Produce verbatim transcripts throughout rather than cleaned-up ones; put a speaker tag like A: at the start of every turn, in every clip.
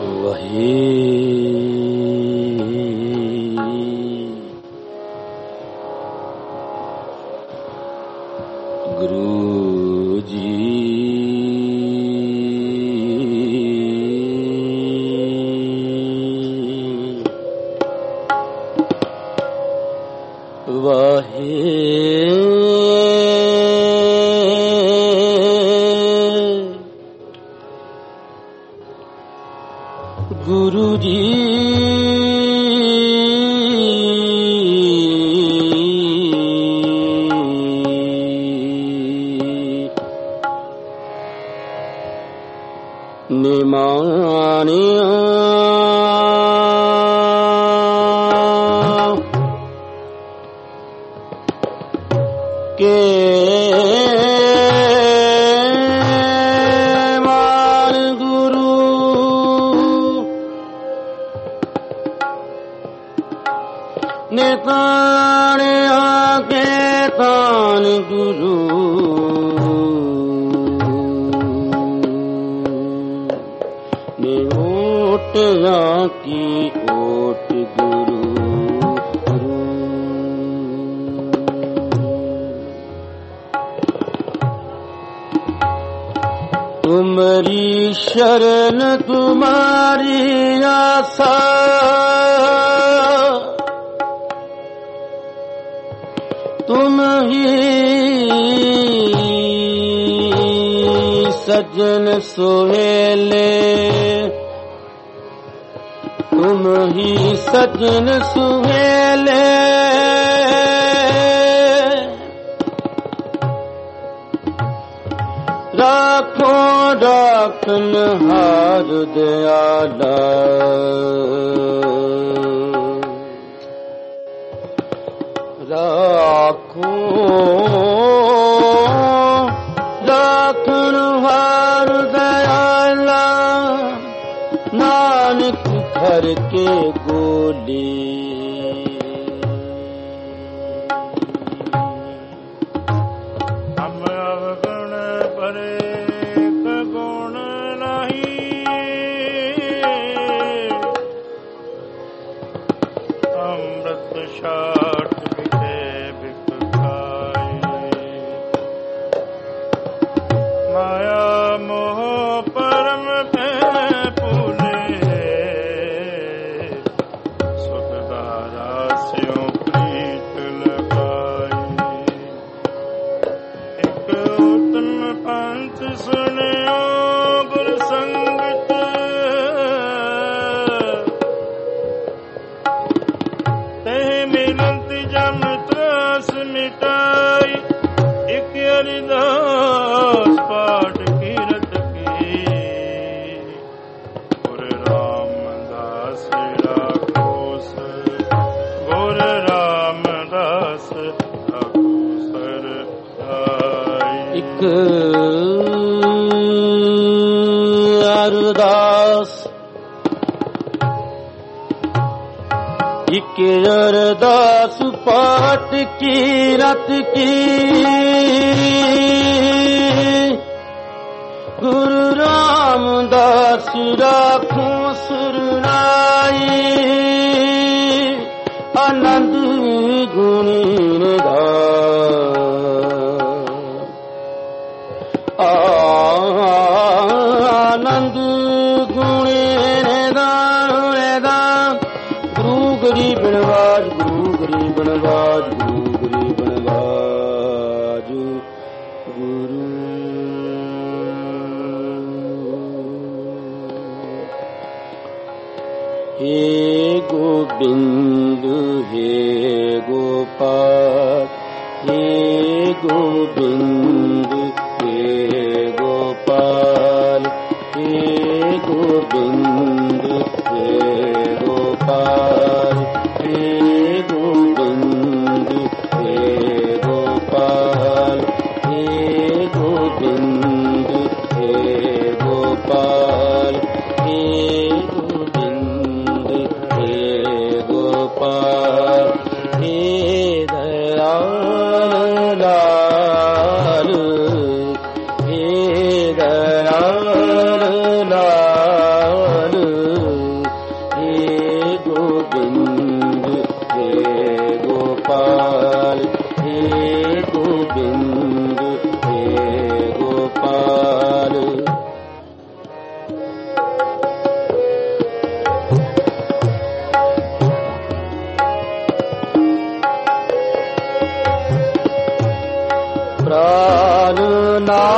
A: लाल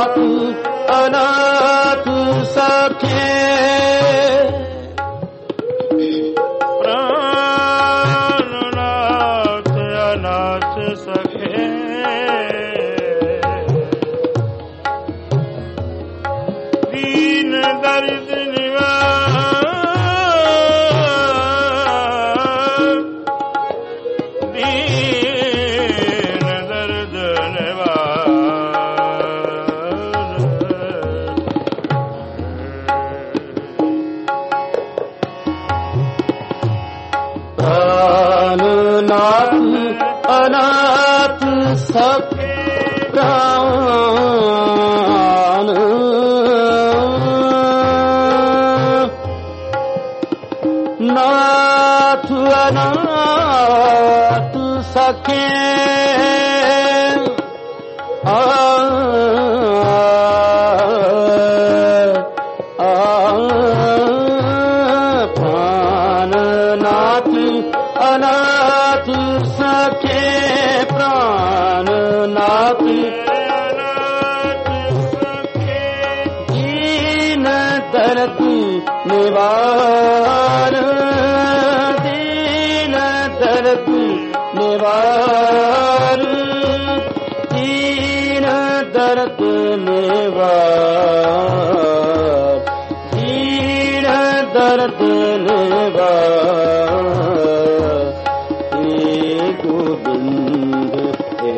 A: नाथ अनाथ सखे
B: प्राणनाथ अनाथ सखे दीन दर्द निवार दीन दर्द निवार
A: प्राणनाथ अनाथ सखे प्राण नाथ अनाथ सखे आ प्राणनाथ अनाथ सखे प्राणनाथ दीन दर्द निवार दीन दर्द निवार दीन दर्द निवार दीन दर्द निवार हे गोविंद हे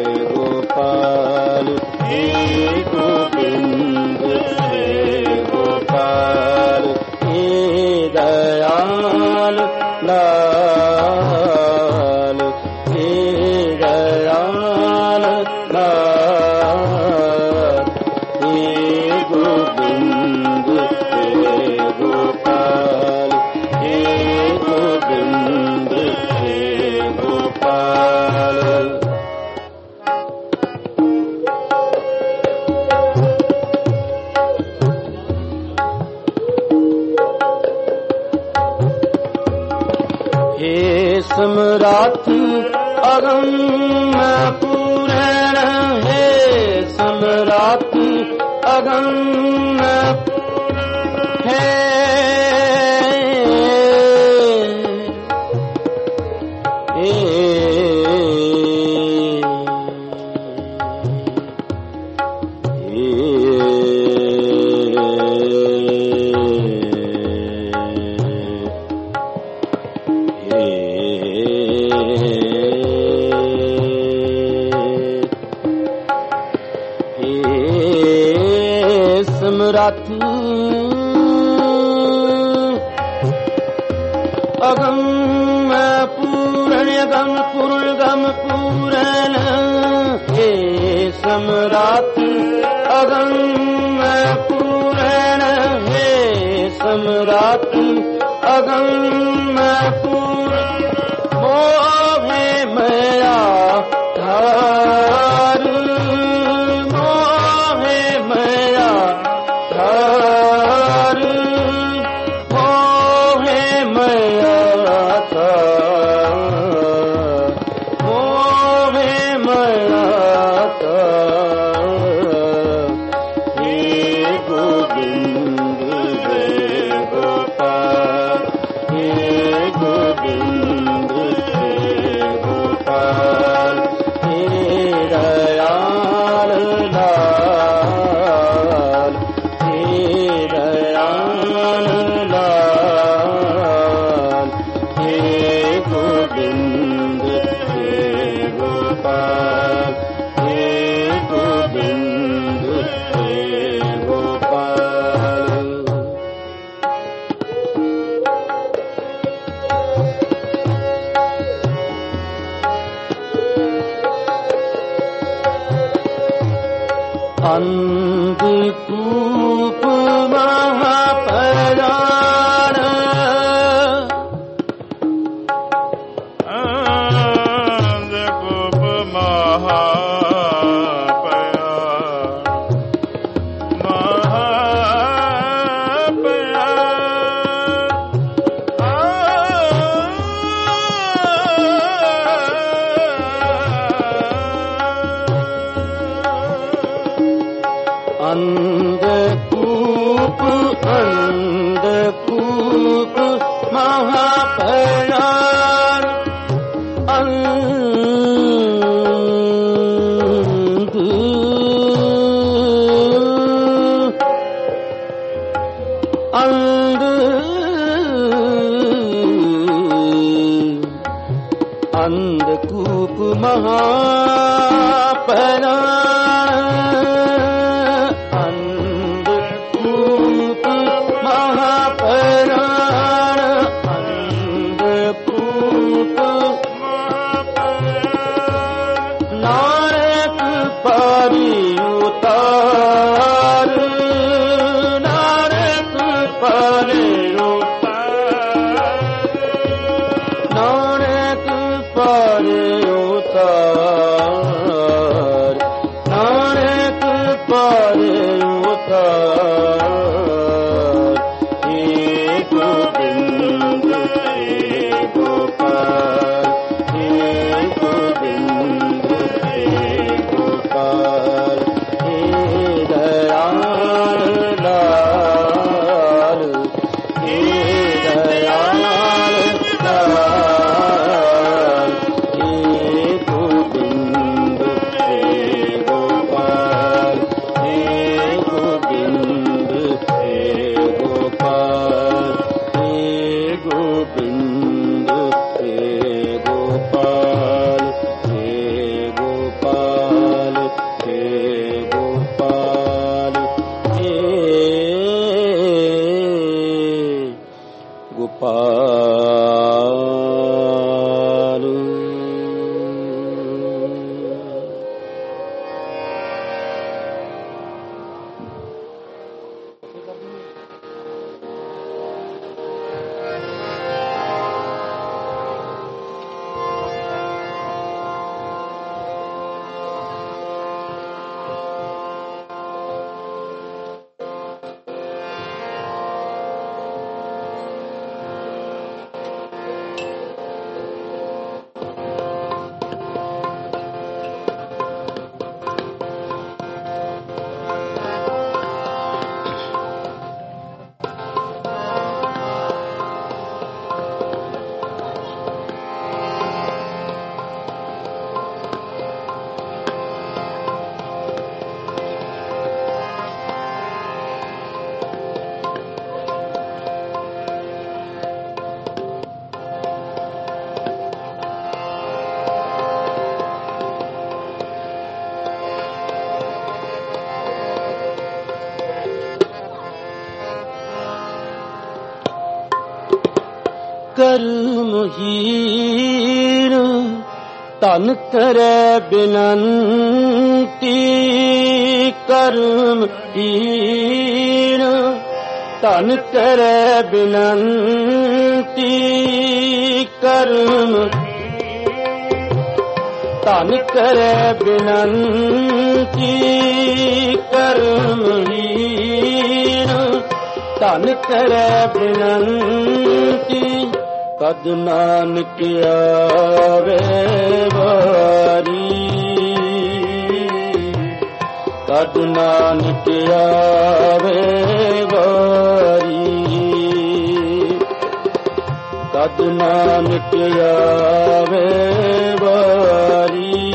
A: गोपाल हे गोविंद हे गोपाल हे दयाल लाल हे दयाल लाल हे गोविंद हे गोपाल हे गोविंद हे गोपाल हे सम्राट अगम पूरण हे सम्राट अगम है सम्राट अगम पूरण अगम पूर्ण गम पूरण हे सम्राट अगम पूरण हे सम्राट अगम पूर्ण मोहे मया धार मोहे मया धार मोहे मया धार मोहे मया धार हे गोविंद हे गोपाल हे गोविंद हे गोपाल हे दयाल लाल हे दयाल लाल हे गोविंद हे गोपाल हे गोविंद हे गोपाल अंधकूप महापराण
B: अंधकूप महापराण महापराण
A: ਅੰਧਕੂਪ ਅੰਧਕੂਪ ਮਹਾਪਰਾਣ ਅੰਧ ਅੰਧ ਅੰਧਕੂਪ ਮਹਾਪਰਾਣ ਕਰਮਹੀਨ ਧਨ ਕਰੈ ਬਿਨੰਤੀ ਕਰਮਹੀਨ ਧਨ ਕਰੈ ਬਿਨੰਤੀ ਕਰਮ ਧਨ ਕਰੈ ਬਿਨੰਤੀ ਕਰਮਹੀਨ ਧਨ ਕਰੈ ਬਿਨੰਤੀ ਕਦ ਨਾਨਕ ਆਵੇ ਵਾਰੀ ਕਦ ਨਾਨਕ ਆਵੇ ਵਾਰੀ ਕਦ ਨਾਨਕ ਆਵੇ ਵਾਰੀ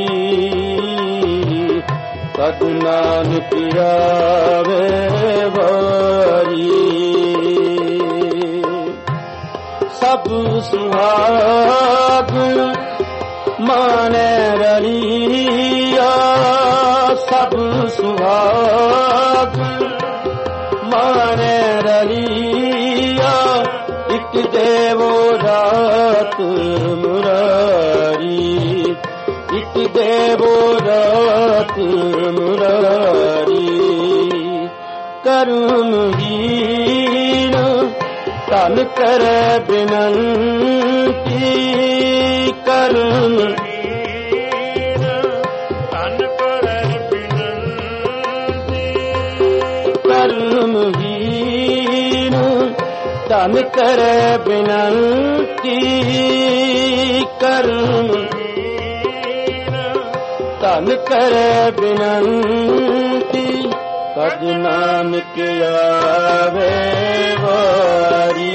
A: ਕਦ ਨਾਨਕ ਆਵੇ ਵਾਰੀ ਸਭ ਸੁਹਾਗ ਮਾਨੈ ਰਲੀਆ ਸਭ ਸੁਹਾਗ ਮਾਨੈ ਰਲੀਆ ਇਕ ਦੇਵੋ ਰਾਤ ਮੁਰਾਰੀ ਇਕ ਦੇਵੋ ਰਾਤ ਮੁਰਾਰੀ ਕਰਮਹੀਨ ਧਨ ਕਰੈ ਬਿਨੰਤੀ ਕਰਮਹੀਨ ਧਨ ਕਰੈ ਬਿਨੰਤੀ ਕਰਮਹੀਨ ਧਨ ਕਰੈ ਬਿਨੰਤੀ ਕਰਮਹੀਨ ਧਨ ਕਰੈ ਬਿਨੰਤੀ ਕਦ ਨਾਨਕ ਆਵੇ ਵਾਰੀ,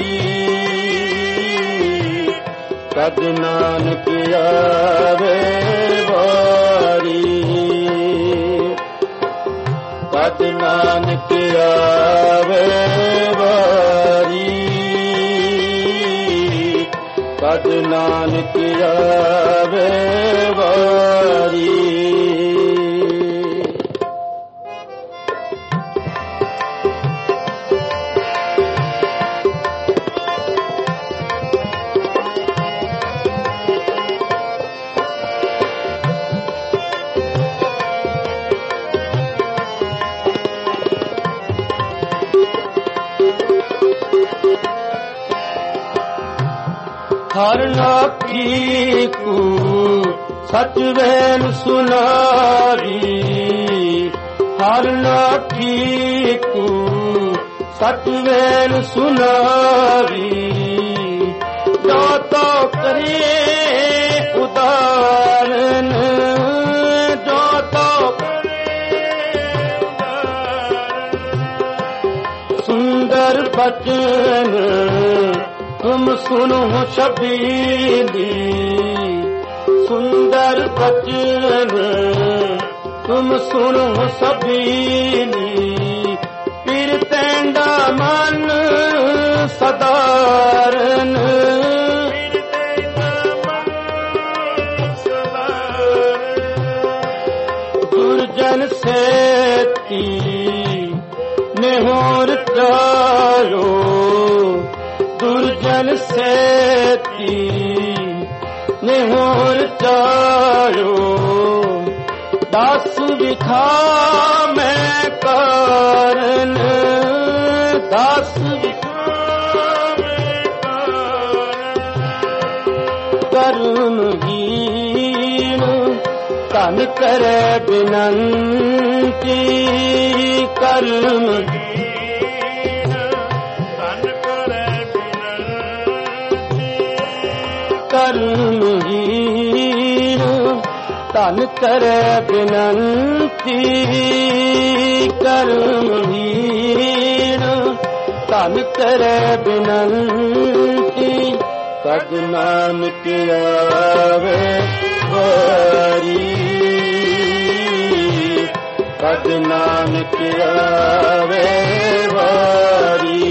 A: ਕਦ ਨਾਨਕ ਆਵੇ ਵਾਰੀ, ਕਦ ਨਾਨਕ ਆਵੇ ਵਾਰੀ, ਕਦ ਨਾਨਕ ਆਵੇ ਵਾਰੀ। ਹਰ ਨਾਖੀ ਕੂ ਸਚ ਵੇਲ ਸੁਨਾਰੀ, ਹਰ ਨਾਖੀ ਕੂ ਸਚ ਵੇਲ ਸੁਨਾਰੀ, ਜੋ ਤੋ ਕਰੇ ਉਦਾਰਨ, ਜੋ ਤੋ ਕਰੇ ਉਦਾਰਨ, ਸੁੰਦਰ ਬਚਨ ਤੁਮ ਸੁਨੋ ਸ਼ਬੀਲੀ, ਸੁੰਦਰ ਬਚਨ ਤੁਮ ਸੁਨੋ ਸ਼ਬੀਲੀ, ਫਿਰ ਤੈਂਡਾ ਮਨ ਸਦਾਰਨ, ਫਿਰ ਤੈਂਡਾ ਮਨ ਸਦਾਰਨ, ਦੁਰਜਨ ਸੇਤੀ ਨਿਹੋਰ ਚਾਰੋ, ਦੁਰਜਨ ਸੇਤੀ ਨਿਹੋਰ ਚਾਰੋ, ਦਸ ਵਿਖਾ ਮੈਂ ਕਾਰਨ, ਦਸ ਵਿਖਾ ਮੈਂ ਕਾਰਨ, ਕਰਮਹੀਨ ਧਨ ਕਰੈ ਬਿਨੰਤੀ, ਕਰਮਹੀਨ ਕਰਮਹੀਨ ਧਨ ਕਰੈ ਬਿਨੰਤੀ, ਕਰਮਹੀਨ ਧਨ ਕਰੈ ਬਿਨੰਤੀ, ਕਦ ਨਾਨਕ ਆਵੇ ਵਾਰੀ, ਕਦ ਨਾਨਕ ਆਵੇ ਵਾਰੀ,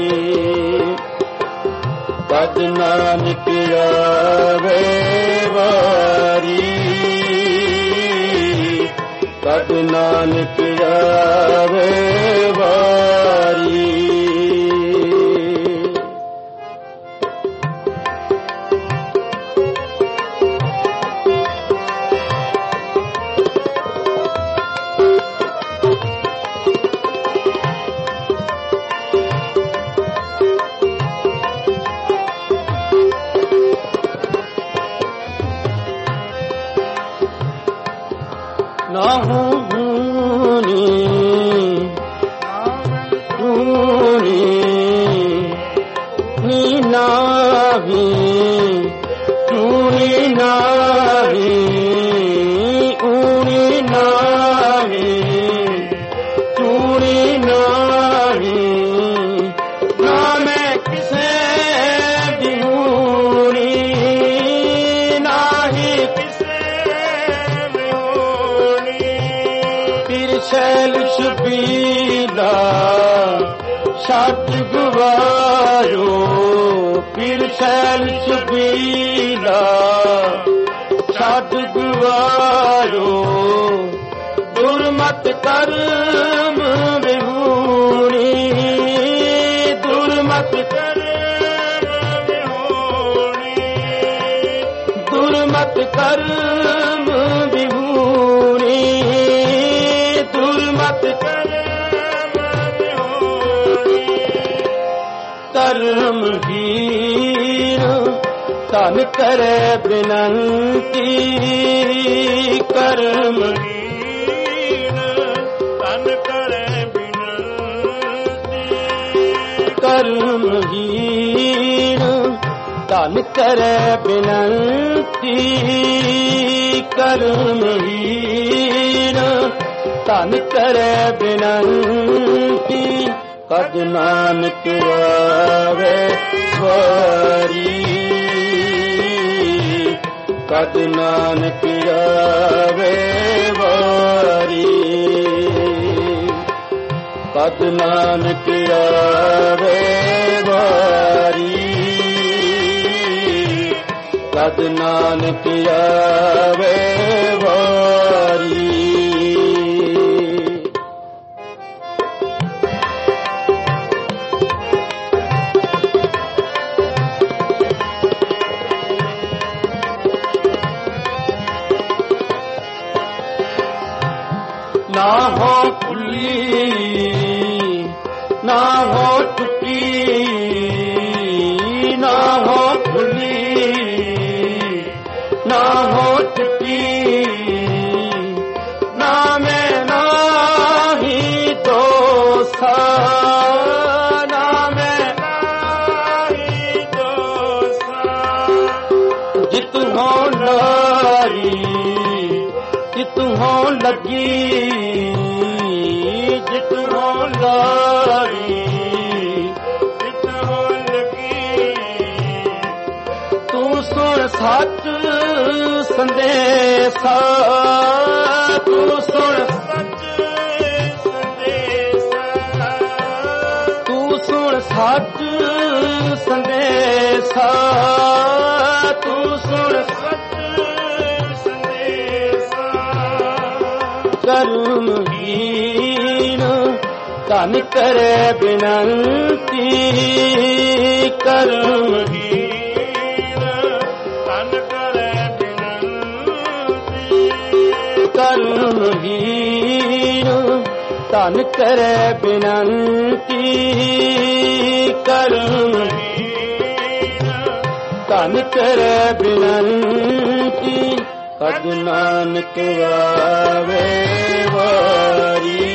A: ਕਦ ਨਾਨਕ ਆਵੇ ਵਾਰੀ, ਕਦ ਨਾਨਕ ਆਵੇ ਵਾਰੀ। ਨਾਹੂ ਭੂਨੀ ਭੂਨੀ ਨੀ ਨਾਹੀ ਭੂਨੀ ਨਾਹੀ ਊਨੀ ਨਾਹੀ ਭੂਨੀ ਨਾਹੀ, ਨਾ ਮੈਂ ਕਿਸੇ ਦੀ ਹੂਣੀ, ਨਾਹੀ ਕਿਸੇ ਸ਼ੈਲ ਸ਼ਬੀਲਾ ਛੱਡ ਗਵਾਇਓ, ਫਿਰ ਸ਼ੈਲ ਸ਼ਬੀਲਾ ਛੱਡ ਗਵਾਇਓ, ਦੁਰਮਤ ਕਰਮ ਵਿਹੂਣੀ, ਦੁਰਮਤ ਕਰਮ ਵਿਹੂਣੀ, ਦੁਰਮਤ ਕਰਮ ਵਿਹੂਣੀ, ਦੁਰਮਤ ਕਰਮ ਵਿਹੂਣੀ, ਕਰਮਹੀਨ ਧਨ ਕਰੈ ਬਿਨੰਤੀ, ਕਰਮਹੀਨ ਧਨ ਕਰੈ ਬਿਨੰਤੀ, ਕਰਮਹੀਨ ਧਨ ਕਰੈ ਬਿਨੰਤੀ, ਕਰਮਹੀਨ ਧਨ ਕਰੈ ਬਿਨੰਤੀ ਕਦ ਨਾਨਕ ਆਵੇ ਵਾਰੀ ਕਦ ਨਾਨਕ ਆਵੇ ਵਾਰੀ ਕਦ ਨਾਨਕ ਆਵੇ ਵਾਰੀ ਕਦ ਨਾਨਕ ਆਵੇ ਵਾਰੀ ਨਾ ਹੋ ਭੁੱਲੀ ਨਾ ਹੋ ਟੁੱਟੀ ਨਾ ਹੋ ਭੁੱਲੀ ਨਾ ਹੋ ਟੁੱਟੀ ਨਾ ਮੈਂ ਨਾਹੀ ਦੋਸਾ ਨਾ ਮੈਂ ਨਾਹੀ ਦੋਸਾ ਜਿਤ ਹੋ ਨਾਰੀ ਜਿਤ ਹੋ ਲੱਗੀ ਜਿਤ ਹੋ ਲਾਰੀ ਜਿਤ ਹੋ ਲੱਗੀ ਤੂੰ ਸੁਣ ਸੱਚ ਸੰਦੇਸਾ ਤੂੰ ਸੁਣ ਸੱਚ ਸੰਦੇਸਾ ਤੂੰ ਸੁਣ ਸੱਚ ਸੰਦੇਸਾ ਤੂੰ ਸੁਣ ਸੱਚ ਕਰਮਹੀਨ ਧਨ ਕਰੈ ਬਿਨੰਤੀ ਕਰਮਹੀਨ ਧਨ ਕਰੈ ਬਿਨੰਤੀ ਕਰਮਹੀਨ ਧਨ ਕਰੈ ਬਿਨੰਤੀ ਕਰਮਹੀਨ ਧਨ ਕਰੈ ਬਿਨੰਤੀ ਕਦ ਨਾਨਕ ਆਵੇ ਵਾਰੀ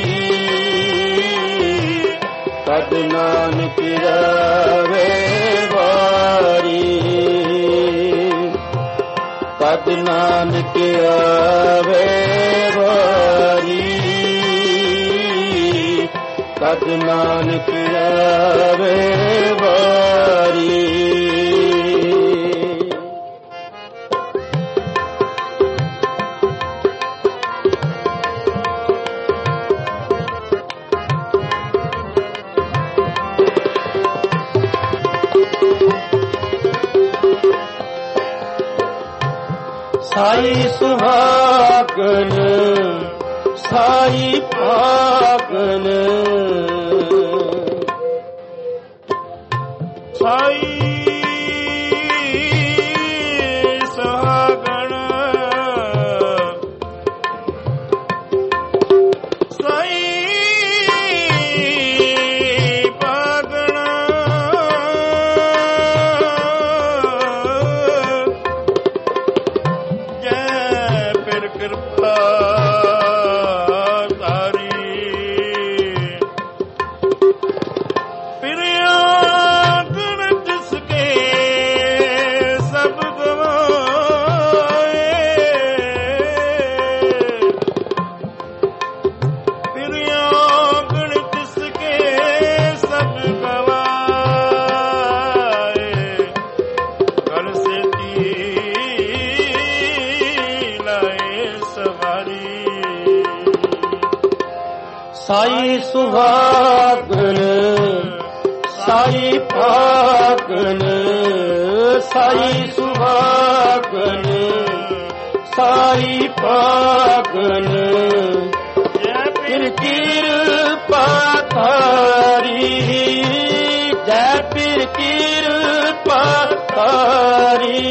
A: ਕਦ ਨਾਨਕ ਆਵੇ ਵਾਰੀ ਕਦ ਨਾਨਕ ਆਵੇ ਵਾਰੀ ਕਦ ਨਾਨਕ ਆਵੇ ਵਾਰੀ ਸਾਈ ਸੁਹਾਗਨ ਸਾਈ ਭਾਗਨ ਸਾਈ ਸੁਹਾਗਨ ਸਾਈ ਭਾਗਨ ਕਿਰਪਾ ਤਾਰੀ ਫਿਰਿਆ ਗੁਣ ਜਿਸ ਕੇ ਸਭ ਗਵਾਏ ਫਿਰਿਆ ਗੁਣ ਜਿਸ ਕੇ ਸਭ ਗਵਾਏ ਕਰ ਸੇਤੀ ਸਾਈ ਸੁਹਾਗਨ ਸਾਈ ਭਾਗਨ ਸਾਈ ਸੁਹਾਗਨ ਸਾਈ ਭਾਗਨ ਜੈ ਪਿਰ ਕਿਰਪਾ ਤਾਰੀ ਜੈ ਪਿਰ ਕਿਰਪਾ ਤਾਰੀ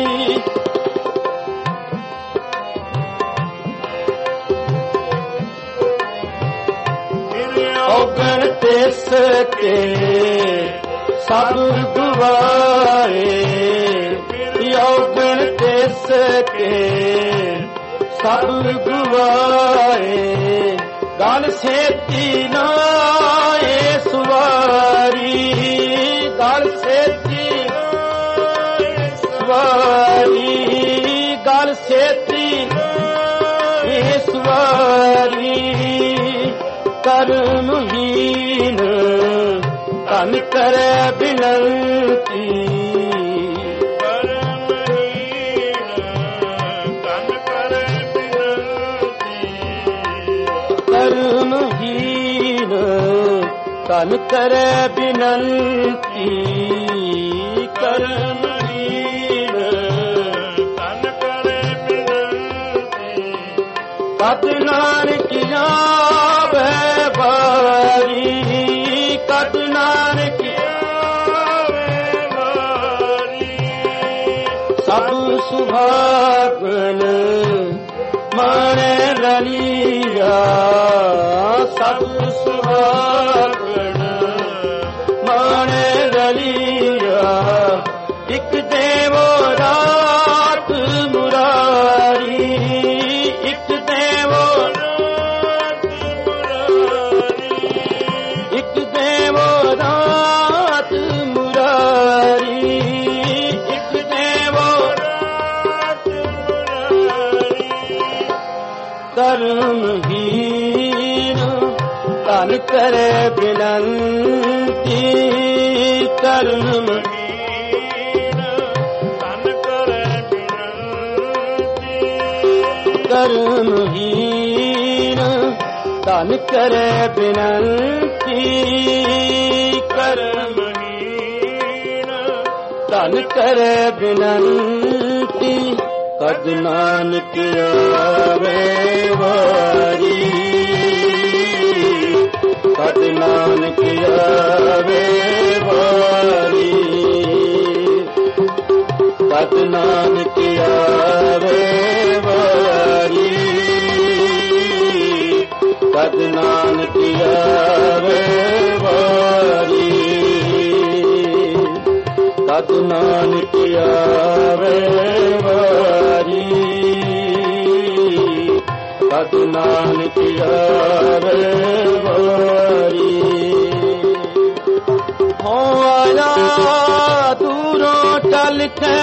A: ਔਗਣ ਤਿਸ ਕੇ ਸਭ ਗਵਾਏ ਔਗਣ ਤਿਸ ਕੇ ਸਭ ਗਵਾਏ ਗਲ ਸੇਤੀ ਨਾ ਏ ਸਵਾਰੀ ਗਲ ਸੇਤੀ ਨਾ ਸਵਾਰੀ ਗਲ ਸੇਤੀ ਏ ਸਵਾਰੀ ਕਰਮਹੀਨ ਤਨ ਕਰੈ ਬਿਨੰਤੀ ਕਰਮਹੀਨ ਤਨ ਕਰੈ ਬਿਨੰਤੀ ਕਰਮਹੀਨ ਤਨ ਕਰੈ ਬਿਨੰਤੀ ਕਤ ਨਾਨਕ ਆਵੈ ਵਾਰੀ ਕਤ ਨਾਨਕ ਆਵੈ ਵਾਰੀ ਸਭ ਸੁਭਾਗਨ ਮਾਣੈ ਰਲੀਆ ਸਭ ਸੁਭਾਗਨ ਮਾਣੈ ਰਲੀਆ ਇਕ ਦੇਵੋ ਰਾਤ ਮੁਰਾਰੀ ਇਕ ਦੇਵੋ ਰਾਤ ਮੁਰਾਰੀ ਇਕ ਦੇਵੋ ਰਾਤ ਮੁਰਾਰੀ ਇਕ ਦੇਵੋ ਰਾਤ ਮੁਰਾਰੀ ਕਰਮਹੀਨ ਤਨ ਕਰੈ ਬਿਨੰਤੀ ਕਰਮਹੀਨ ਤਨ ਕਰੈ ਬਿਨੰਤੀ ਕਰਮਹੀਨ ਤਨ ਕਰੈ ਬਿਨੰਤੀ ਕਰਮਹੀਨ ਤਨ ਕਰੈ ਬਿਨੰਤੀ ਕਦ ਨਾਨਕ ਆਵੇ ਵਾਰੀ ਕਦ ਨਾਨਕ ਆਵੇ ਵਾਰੀ ਕਦ ਨਾਨਕ ਆਵੇ ਵਾਰੀ ਕਦ ਨਾਨਕ ਆਵੇ ਵਾਰੀ ਕਦ ਨਾਨਕ ਆਵੇ ਵਾਰੀ ਕਦ ਨਾਨਕ ਆਵੇ ਵਾਰੀ ਹੋ ਆਇਆ ਦੂਰੋਂ ਚੱਲ ਕੇ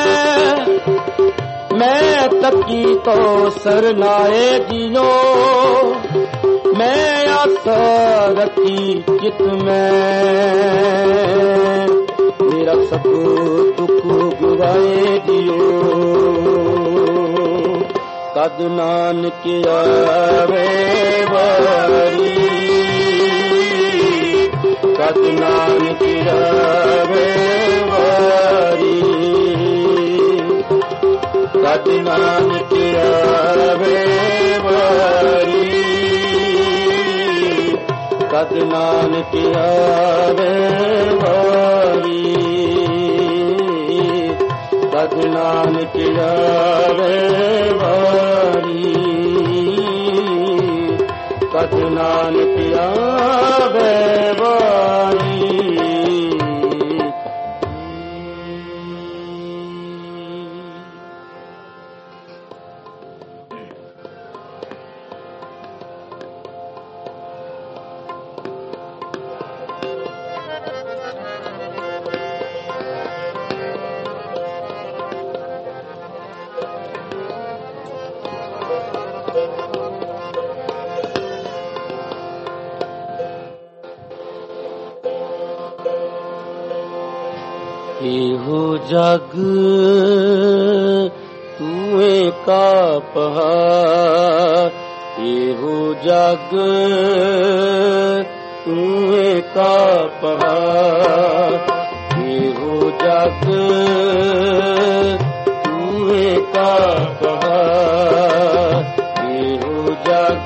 A: ਮੈਂ ਤੱਕੀ ਤੋ ਸਰਨਾਏ ਜੀਓ ਮੈਂ ਆਸਾ ਰੱਖੀ ਚਿਤ ਮੈਂ ਮੇਰਾ ਸਭ ਦੁੱਖ ਗੁਵਾਏ ਦਿਓ ਕਦ ਨਾਨਕ ਆਵੇ ਵਾਰੀ ਕਦ ਨਾਨਕ ਆਵੇ ਵਾਰੀ ਕਦ ਨਾਨਕ ਆਵੇ ਵਾਰੀ ਕਦ ਨਾਨਕ ਆਵੇ ਵਾਰੀ ਕਦ ਨਾਨਕ ਆਵੇ ਵਾਰੀ ਕਦ ਨਾਨਕ ਆਵੇ ਵਾਰੀ ਇਹੋ ਜਗ ਤੂੰ ਏਕਾ ਪਹਾੜ ਇਹੋ ਜਗ ਤੂੰ ਏਕਾ ਪਹਾੜ ਇਹੋ ਜਗ ਤੂੰ ਏਕਾ ਪਹਾੜ ਇਹੋ ਜਗ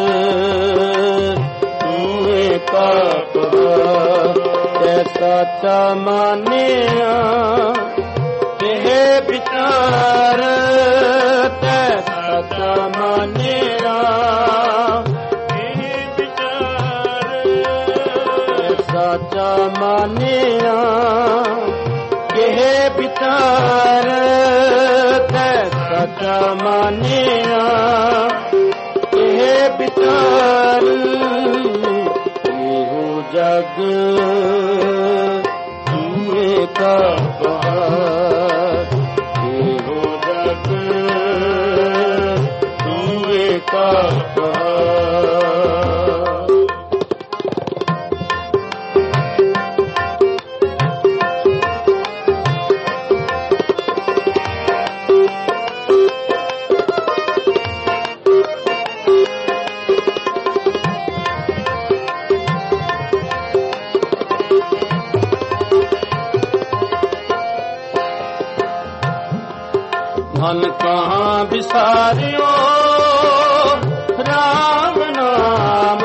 A: ਤੂੰ ਏਕਾ ਪਹਾੜ ਸਾਚਾ ਮਾਨਿਆ ਕਿਹੇ ਵਿਚਾਰ ਤੈ ਸਾਚਾ ਮਾਨਿਆ ਕਿਹੇ ਵਿਚਾਰ ਸਾਚਾ ਮਾਨਿਆ ਕਿਹੇ ਵਿਚਾਰ ਤੈ ਸਾਚਾ ਮਾਨਿਆ ਕਿਹੇ ਵਿਚਾਰ ਇਹੋ ਜਗ ਏਕਾ ਪਹਾੜ ਇਹੋ ਜਗ ਤੂੰ ਏਕਾ ਪਹਾੜ ਮਨ ਕਹਾਂ ਵਿਸਾਰਿਓ ਰਾਮ ਨਾਮ।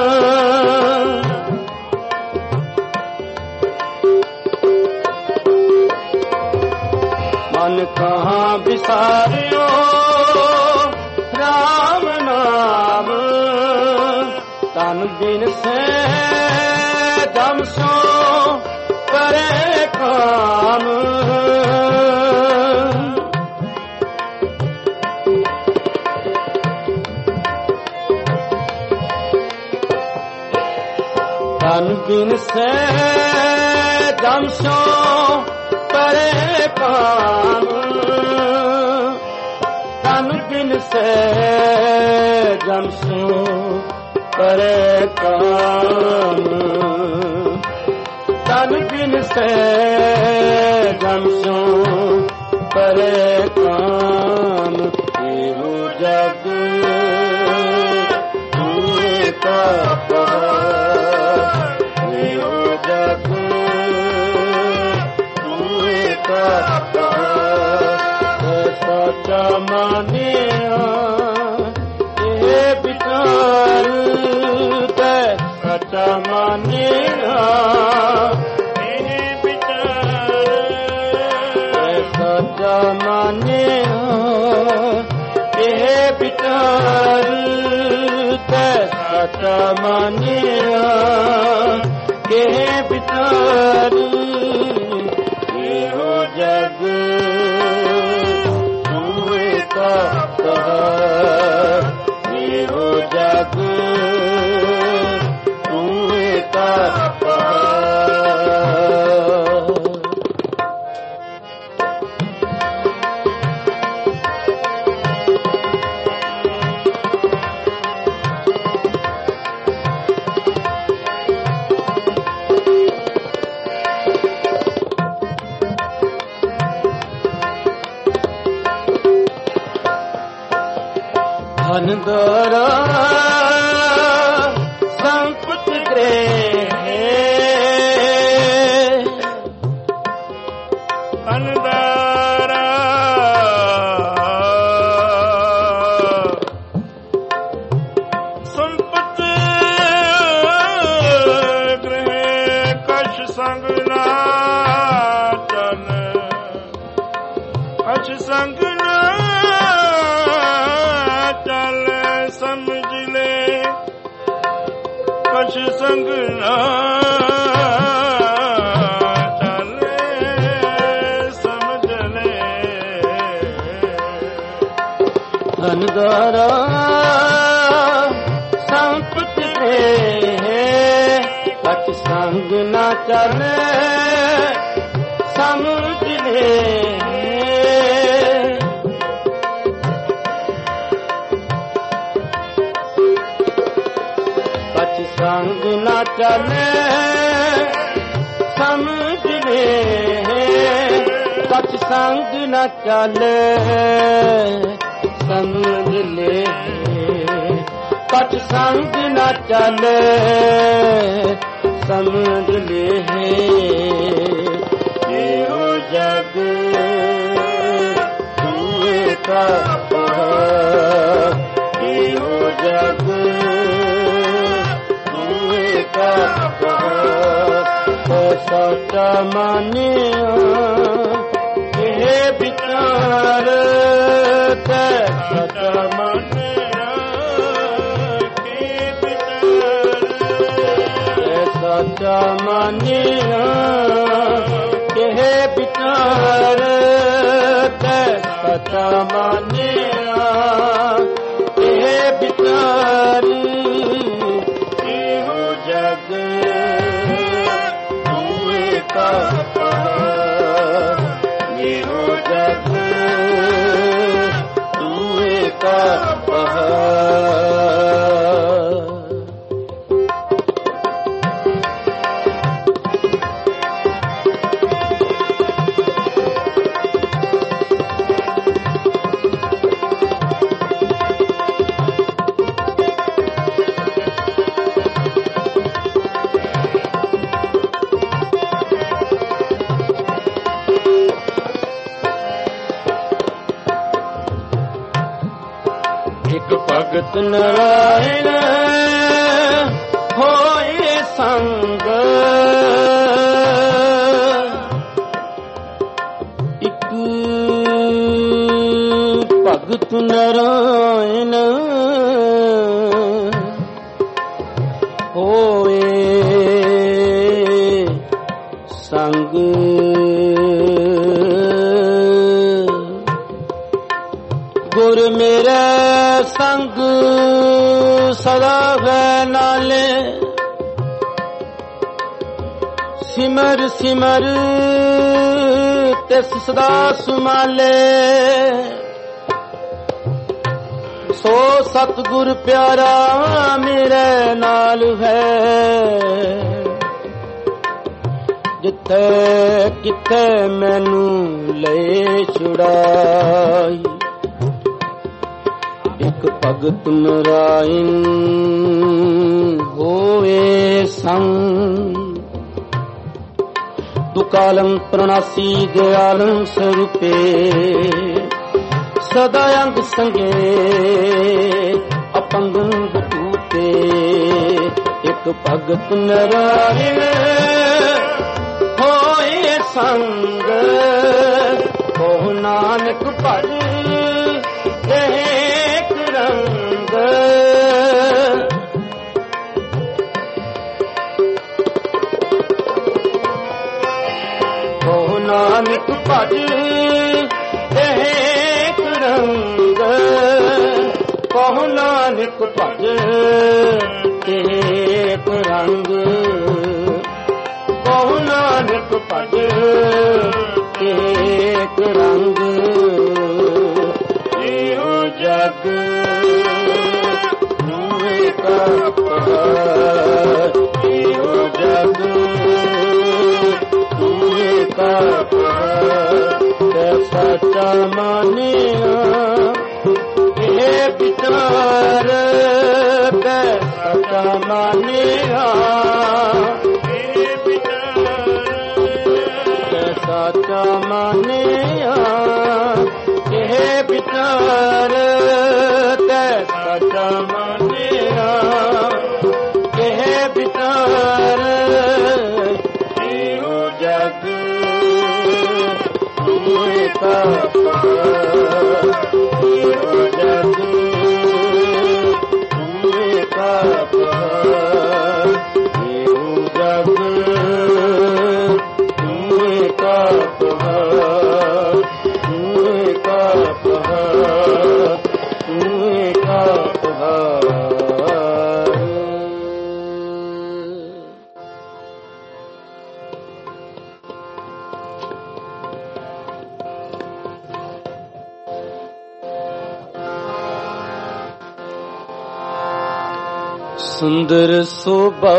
A: ਮਨ ਕਹਾਂ ਵਿਸਾਰਿਓ ਰਾਮ ਨਾਮ। ਤਨ ਬਿਨ ਸੇ ਦਮ ਸੋ ਕਰੇ ਕਾਮ। ਤਨ ਬਿਨ ਸੇ ਦਮ ਸੋ ਕਰੇ ਕਾਮ। ਤਨ ਬਿਨ ਸੇ ਦਮ ਸੋ ਕਰੇ ਕਾਮ। ਤਨ ਬਿਨ ਸੇ ਦਮ ਸੋ ਕਰੇ ਕਾਮ। ਇਹੋ ਜਗ ਤੂੰ ਤਾ ਸੱਚਾ ਮਾਨਿਆ ਇਹ ਵਿਚਾਰ ਤੇ ਸੱਚਾ ਮਾਨਿਆ ਇਹ ਵਿਚਾਰ ਤੇ ਸੱਚਾ ਮਾਨਿਆ ਇਹ ਵਿਚਾਰ ਤੇ ਸੱਚਾ ਮਾਨਿਆ ਇਹ ਵਿਚਾਰ। ਇਹੋ ਜਗ ਇਹੋ ਜਗ ਤੂੰ ਤਾ ਧਨ ਦਰਾ ਸੰਪਤ ਗ੍ਰਹਿ ਧਨ ਦਰਾ ਸੰਪਤ ਗ੍ਰਹਿ ਕਛ ਸੰਗ ਨਾ ਚਲ ਕਛ ਸੰਗ ਨਾ ਚਲ ਸਮਝ ਲੈ ਕਛ ਸੰਗ ਨਾ ਚਲ ਸਮਝ ਲੈ। ਧਨ ਦਰਾ ਸੰਪਤ ਹੈ ਕਛ ਸੰਗ ਨਾ ਚਲ ਸਮਝ ਲੈ। ਸੰਗ ਨਾ ਚਲੇ ਸਮਝ ਲੈ। ਸੱਚ ਸੰਗ ਨਾ ਚਲੇ ਸਮਝ ਲੈ। ਸੱਚ ਸੰਗ ਨਾ ਚਲੇ ਸਮਝ ਲੈ। ਇਹੋ ਜਗ ਤੂੰ ਤਾ ਇਹੋ ਜਗ ਸੱਚਾ ਮਾਨਿਆ ਇਹ ਵਿਚਾਰ ਤੇ ਸੱਚਾ ਮਾਨਿਆ ਇਹ ਵਿਚਾਰ ਤੇ ਸੱਚਾ ਮਾਨਿਆ ਇਹ ਵਿਚਾਰ ਤੇ ਸੱਚਾ ਮਾਨਿਆ ਇਹ ਵਿਚਾਰ। ਇਹੋ ਜਗ ਇਹੋ ਜਗ ਤੂੰ ਤਾ ਭਗਤ ਨਰਾਇਣ ਹੋਏ ਸੰਗ ਇੱਕ ਭਗਤ ਨਰਾਇਣ ਹੋਏ ਸੰਗ ਗੁਰ ਮੇਰੇ ਸੰਗ ਸਦਾ ਹੈ ਨਾਲੇ ਸਿਮਰ ਸਿਮਰ ਤਿਸ ਸਦਾ ਸੁਮਾਲੇ ਸੋ ਸਤਿਗੁਰ ਪਿਆਰਾ ਮੇਰੇ ਨਾਲ ਹੈ ਜਿੱਥੇ ਕਿੱਥੇ ਮੈਨੂੰ ਲੈ ਛੁੜਾਈ ਇੱਕ ਭਗਤ ਨਰਾਇਣ ਹੋਏ ਸੰਗ ਦੁਕਾਲੰ ਪ੍ਰਣਾਸੀ ਦਿਆਲੰ ਸਰੂਪੇ ਸਦਾ ਅੰਗ ਸੰਗੇ ਅਪੰਗੰ ਬਤੂਤੇ ਇੱਕ ਭਗਤ ਨਰਾਇਣ ਹੋਏ ਸੰਗ ਕੋ ਨਾਨਕ ਭਜ ਏਕ ਰੰਗ ਕੋ ਨਾਨਕ ਭਜ ਏਕ ਰੰਗ ਕੋ ਨਾਨਕ ਭਜ ਏਕ ਰੰਗ ਕੋ ਨਾਨਕ ਭਜ ਏਕ ਰੰਗ ਇਹੋ ਜਗ ਨੂੰ ਏਕ ਇਹੋ ਜਗ ਨੂੰ ਏਕ ਸੱਚਾ ਮਾਨਿਆ ਇਹ ਵਿਚਾਰ ਕੈ ਸੱਚਾ ਮਾਨਿਆ ਇਹ ਵਿਚਾਰ ਕੈ ਸੱਚਾ ਮਾਨਿਆ ਇਹ ਵਿਚਾਰ ਕੈ ਸੱਚਾ ਮਾਨਿਆ ਇਹ ਵਿਚਾਰ ਇਹੋ ਜਗ ਕਾ ਇਹੋ ਜਗ ਤੂੰ ਕਾ ਇਹੋ ਜਗ ਤੂੰ ਕਾ ਤੂੰ ਕਾ ਤੂੰ ਕਾ ਸੁੰਦਰ ਸੋਭਾ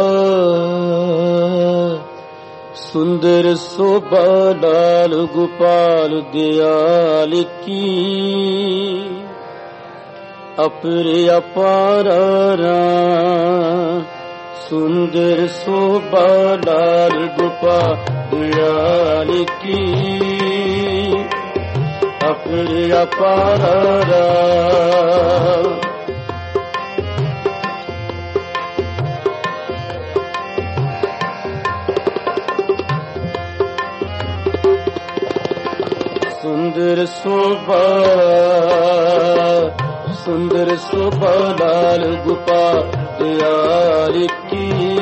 A: ਸੁੰਦਰ ਸੋਭਾ ਲਾਲ ਗੋਪਾਲ ਦਿਆਲ ਕੀ ਅਪਰੇ ਅਪਾਰਾ ਸੁੰਦਰ ਸੋਭਾ ਲਾਲ ਗੋਪਾਲ ਦਿਆਲ ਕੀ ਅਪਰੇ ਅਪਾਰਾ ਸੁੰਦਰ ਸੋਭਾ ਸੁੰਦਰ ਸੋਭਾ ਲਾਲ ਗੋਪਾਲ ਦਿਆਲ ਕੀ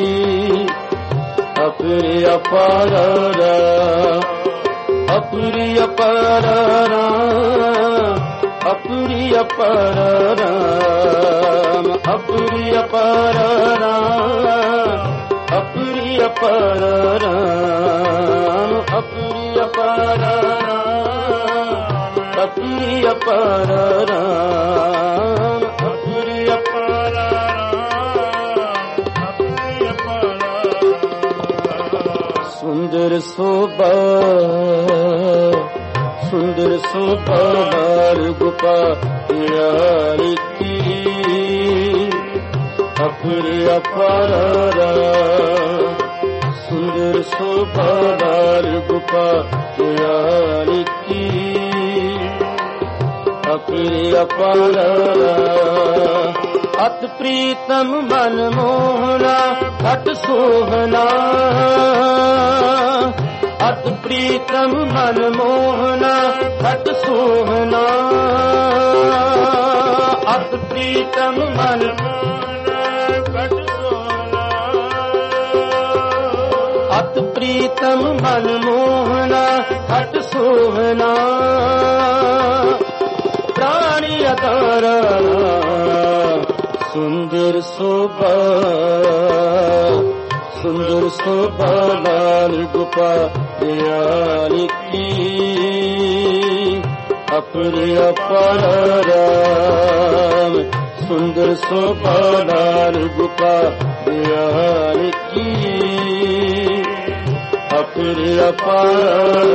A: ਅਪਰੇ ਅਪਾਰਾ ਅਪਰੇ ਅਪਾਰਾ ਅਪਰੇ ਅਪਾਰਾ ਅਪਰੇ ਅਪਾਰਾ ਅਪਰੇ ਅਪਾਰਾ ਅਪਰੇ ਅਪਾਰਾ ਅਪਰੇ ਅਪਾਰਾ ਅਪਰੇ ਅਪਾਰਾ ਅਪਰੇ ਅਪਾਰਾ ਸੁੰਦਰ ਸੋਭਾ ਸੁੰਦਰ ਸੋਭਾ ਲਾਲ ਗੋਪਾਲ ਦਿਆਲ ਕੀ ਅਪਰੇ ਅਪਾਰਾ ਸੁੰਦਰ ਸੋਭਾ ਲਾਲ ਗੋਪਾਲ ਦਿਆਲ ਕੀ ਅਪਰਿ ਅਪਾਰ ਅਤ ਪ੍ਰੀਤਮ ਮਨ ਮੋਹਨਾ ਘਟ ਸੋਹਨਾ ਅਤ ਪ੍ਰੀਤਮ ਮਨ ਮੋਹਨਾ ਘਟ ਸੋਹਨਾ ਅਤ ਪ੍ਰੀਤਮ ਮਨ ਅਤ ਪ੍ਰੀਤਮ ਮਨ ਮੋਹਨਾ ਘਟ ਸੋਹਨਾ ਪ੍ਰਾਣੀ ਅਤਾਰ ਸੁੰਦਰ ਸੋਭਾ ਸੁੰਦਰ ਸੋਭਾ ਲਾਲ ਗੋਪਾਲ ਕੀ ਅਪਰਿ ਅਪਾਰ ਰਾਮ ਸੁੰਦਰ ਸੋਭਾ ਲਾਲ ਗੋਪਾਲ ਕੀ ਅਪਰਿ ਅਪਾਰ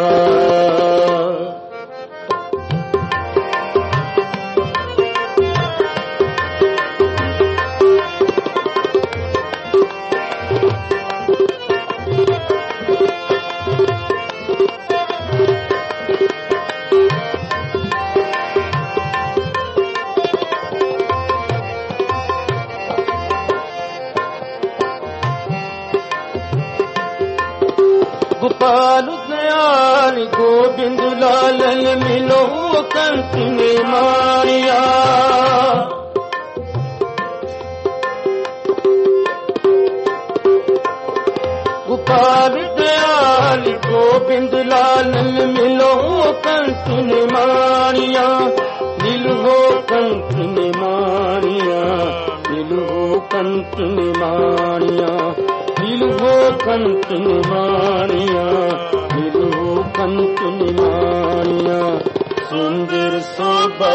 A: गोपाल दयाल गोविंद लालन मिलो कंठ ने मारिया गोपाल दयाल गोविंद लालन मिलो कंठ ने मारिया मिलो कंठ ने मारिया मिलो कंठ ने मारिया मिलो कंठ निमानिया मिलो कंठ निमानिया सुंदर शोभा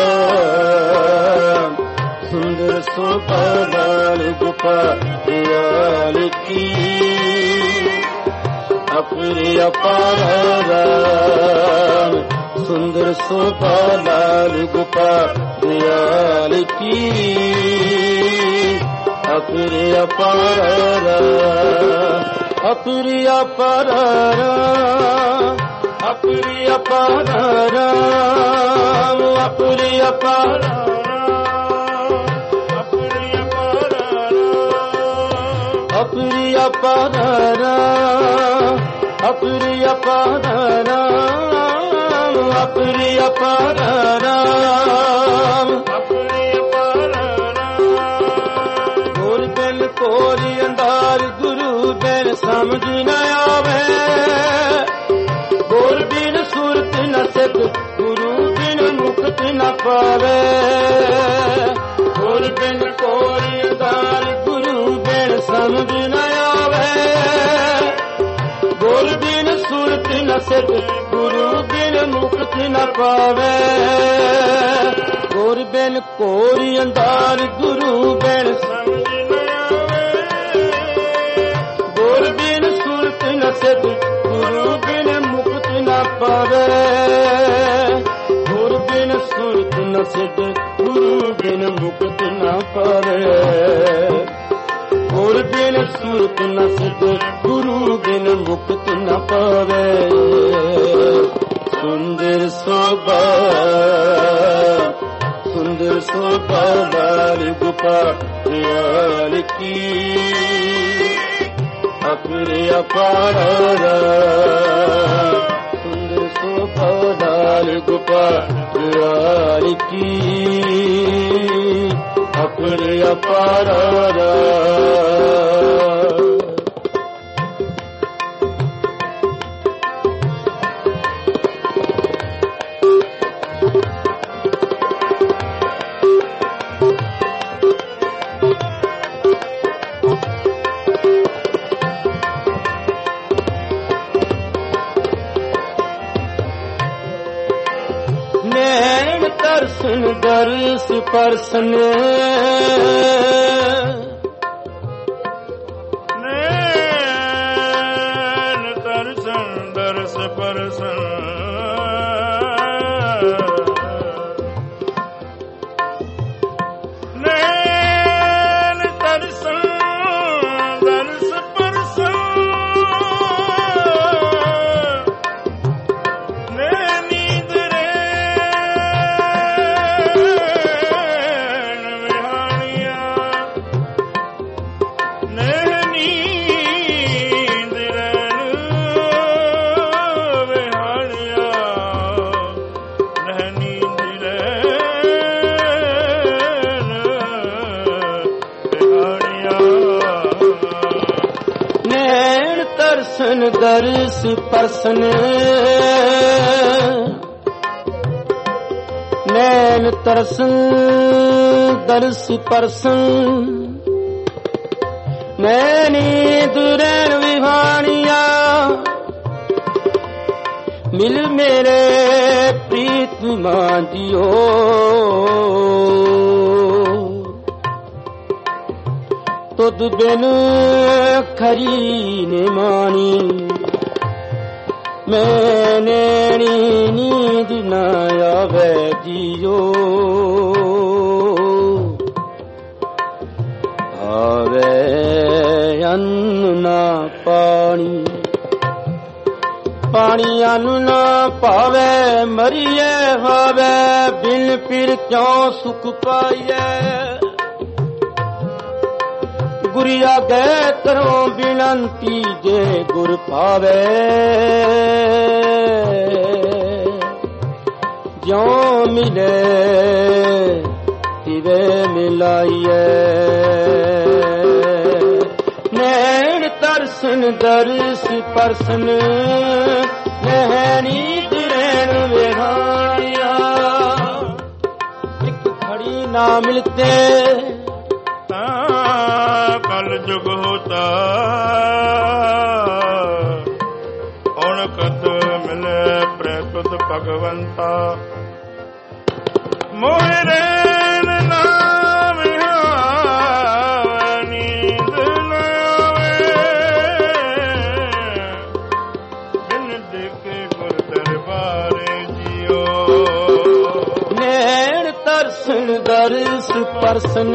A: सुंदर शोभा लाल गोपाल की अप्रिय अपार राम सुंदर शोभा लाल गोपाल की अप्रिय अपार अप्रिय अपार अप्रिय अपार अप्रिय अपार अप्रिय अपार अप्रिय अपार अप्रिय अपार कोरी अंधार गुरु बिन समझ न आवे गुर बिन सुरत न सिद्ध गुरु बिन मुक्त न पावे गुर बिन कोरी अंधार गुरु बिन समझ न आवे गुर बिन सुरत न सिद्ध गुरु बिन मुक्त न पावे गुर बिन कोरी अंधार गुरु बिन समझ सिद्ध गुरु बिन मुक्त न पावे गुरु बिन सुरत न सिद्ध गुरु बिन मुक्त न पावे गुरु बिन सुरत न सिद्ध गुरु बिन मुक्त न पावे सुंदर शोभा सुंदर शोभा लाल गोपाल की अप्रिय अपार सुंदर शोभा लाल गोपाल की अप्रिय अपार दर्शन दर्श परसन
B: नैन दर्शन दर्श परसन नैन दर्शन दर्श परसन नैनी दरे
A: ਤਰਸਨ ਦਰਸ ਪਰਸਨ ਨੈਣ ਤਰਸਨ ਦਰਸ ਪਰਸਨ ਨੈਣੀ ਦੁਰੈਣ ਵਿਹਾਣੀਆਂ ਮਿਲ ਮੇਰੇ ਪ੍ਰੀਤ ਮਾਂਜਿਓ ਤੁਧ ਬਿਨ ਖਰੀ ਨੇ ਮਾਣੀ ਮੈਂ ਨੈਣੀ ਨੀਂਦ ਨਾ ਆਵੇ ਜੀਓ ਆਵੇ ਅੰਨ ਨਾ ਪਾਣੀ ਪਾਣੀ ਅੰਨ ਨਾ ਪਾਵੇ ਮਰੀਏ ਹਾਵੇ ਬਿਨ ਪਿਰ ਕਿਉਂ ਸੁਖ ਪਾਈਏ ਗੁਰਿਆ ਗਏ ਕਰੋ ਬਿਨੰਤੀ ਜੇ ਗੁਰ ਪਾਵੇ ਜਿਉ ਮਿਲੇ ਤਿਵੇਂ ਮਿਲਾਈਏ ਨੈਣ ਤਰਸਨ ਦਰਸ ਪਰਸਨ ਨੈਣੀ ਦਿਰੈਣ ਵਿਹਾਣੀਆਂ ਇੱਕ ਖੜੀ ਨਾ ਮਿਲਤੇ
B: ਕਲ ਜੁਗ ਹੋਤਾ ਹੁਣ ਕਤ ਮਿਲੇ ਪ੍ਰੇਤੁਤ ਭਗਵੰਤਾ ਮੋਹਿ ਰੈਣ ਨਾਮ ਆਵੇ ਨੀਂਦ ਨ ਆਵੇ ਬਿਨ ਦੇਖੇ ਗੁਰ ਦਰਬਾਰੇ ਜੀਓ
A: ਨੈਣ ਤਰਸਨ ਦਰਸ ਪਰਸਨ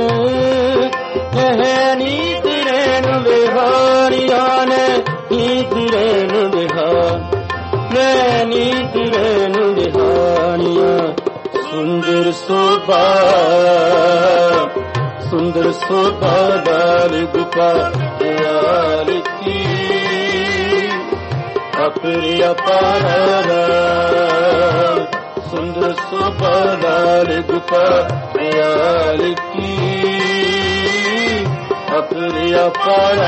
A: ਨੀਂਦ ਰੈਣ ਵਿਹਾਣੀਆਂ ਨੇ ਨੀਂਦ ਰੈਣ ਵਿਹਾਰ ਮੈਂ ਨੀਂਦ ਰੈਣ ਵਿਹਾਣੀਆਂ ਸੁੰਦਰ ਸੋਭਾ ਸੁੰਦਰ ਸੋਭਾ ਦਾਲ ਗੁਪਾ ਦਿਆਲ ਕੀ ਆਪਣੀ ਅਪਾਰ ਸੁੰਦਰ ਸੋਭਾ ਦਾਲ ਗੁਪਾ ਦਿਆਲ ਕੀ ਆਪਣੀ ਅਪਾਰ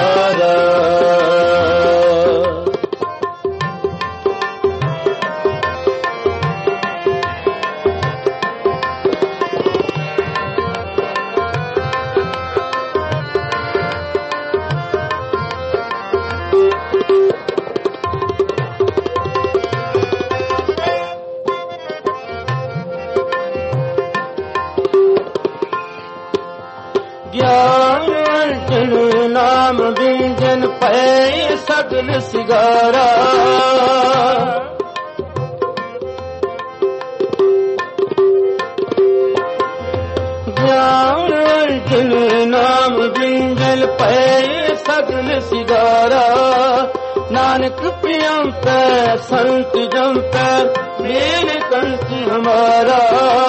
A: ਗਿਆਨ ਅਰਜਨ ਨਾਮ ਬਿੰਜਨ ਪਏ ਸਗਲ ਸਿਗਾਰਾ ਗਿਆਨ ਅਰਜਨ ਨਾਮ ਬਿੰਜਨ ਪਏ ਸਗਲ ਸਿਗਾਰਾ ਨਾਨਕ ਪ੍ਰਿਯੰ ਪੈ ਸੰਤ ਜਮ ਪੈ ਮੇਲ ਕੰਠ ਹਮਾਰਾ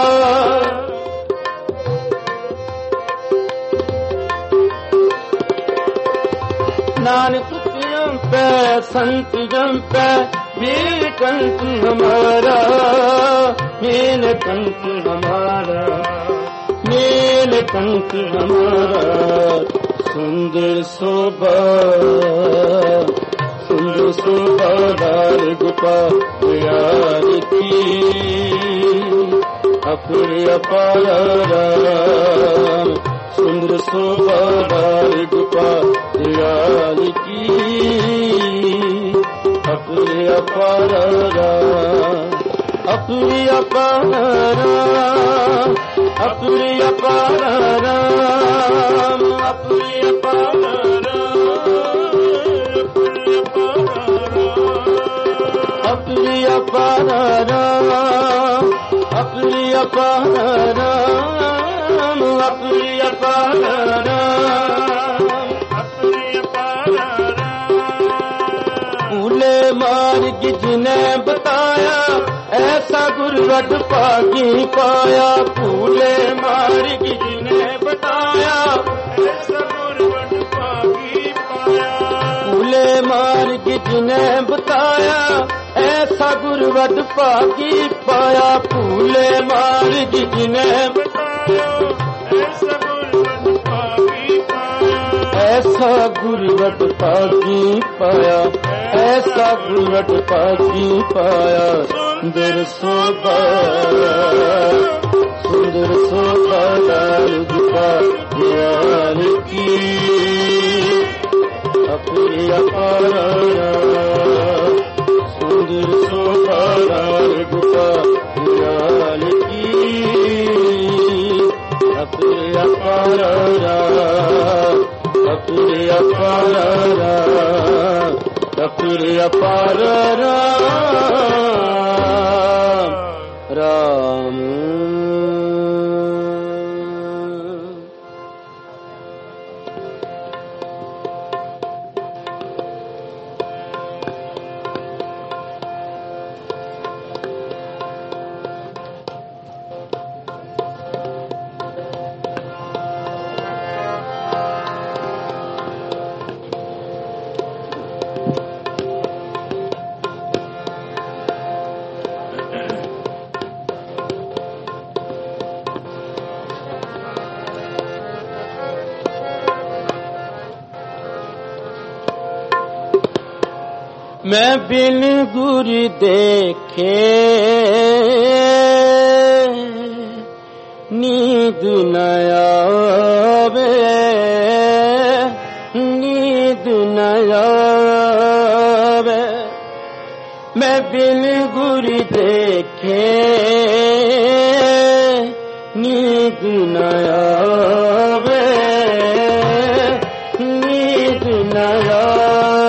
A: नानक प्रियम पे संत जम पे नील कंठ हमारा नील कंठ हमारा नील कंठ हमारा सुंदर शोभा सुंदर शोभा दार गुपा यार की अपने अपार सुंदर शोभा दार गुपा दयाल की अपने अपार अपने अपार अपने अपार अपने अपार अपने अपार अपने अपार अपने अपार मार्ग जिने बताया ऐसा गुरवट पागी पाया फूले मार्ग जिने बताया ऐसा गुरवट पागी पाया फूले मार्ग जिने बताया ऐसा गुरवट पागी पाया फूले मार्ग जिने बताया ऐसा गुरवट पागी पाया ऐसा गुरवट पागी पाया, ऐसा गुरवट पागी पाया। सुंदर सोबा सुंदर सोबा रुपा दयाल की अपनी अपारा। सुंदर सोबा रुपा दयाल की अपनी अपारा, अपनी अपारा, अपनी अपारा राम। मैं बिन गुर देखे नींद न आवे, नींद न आवे। मैं बिन गुर देखे नींद न आवे, नींद न आवे।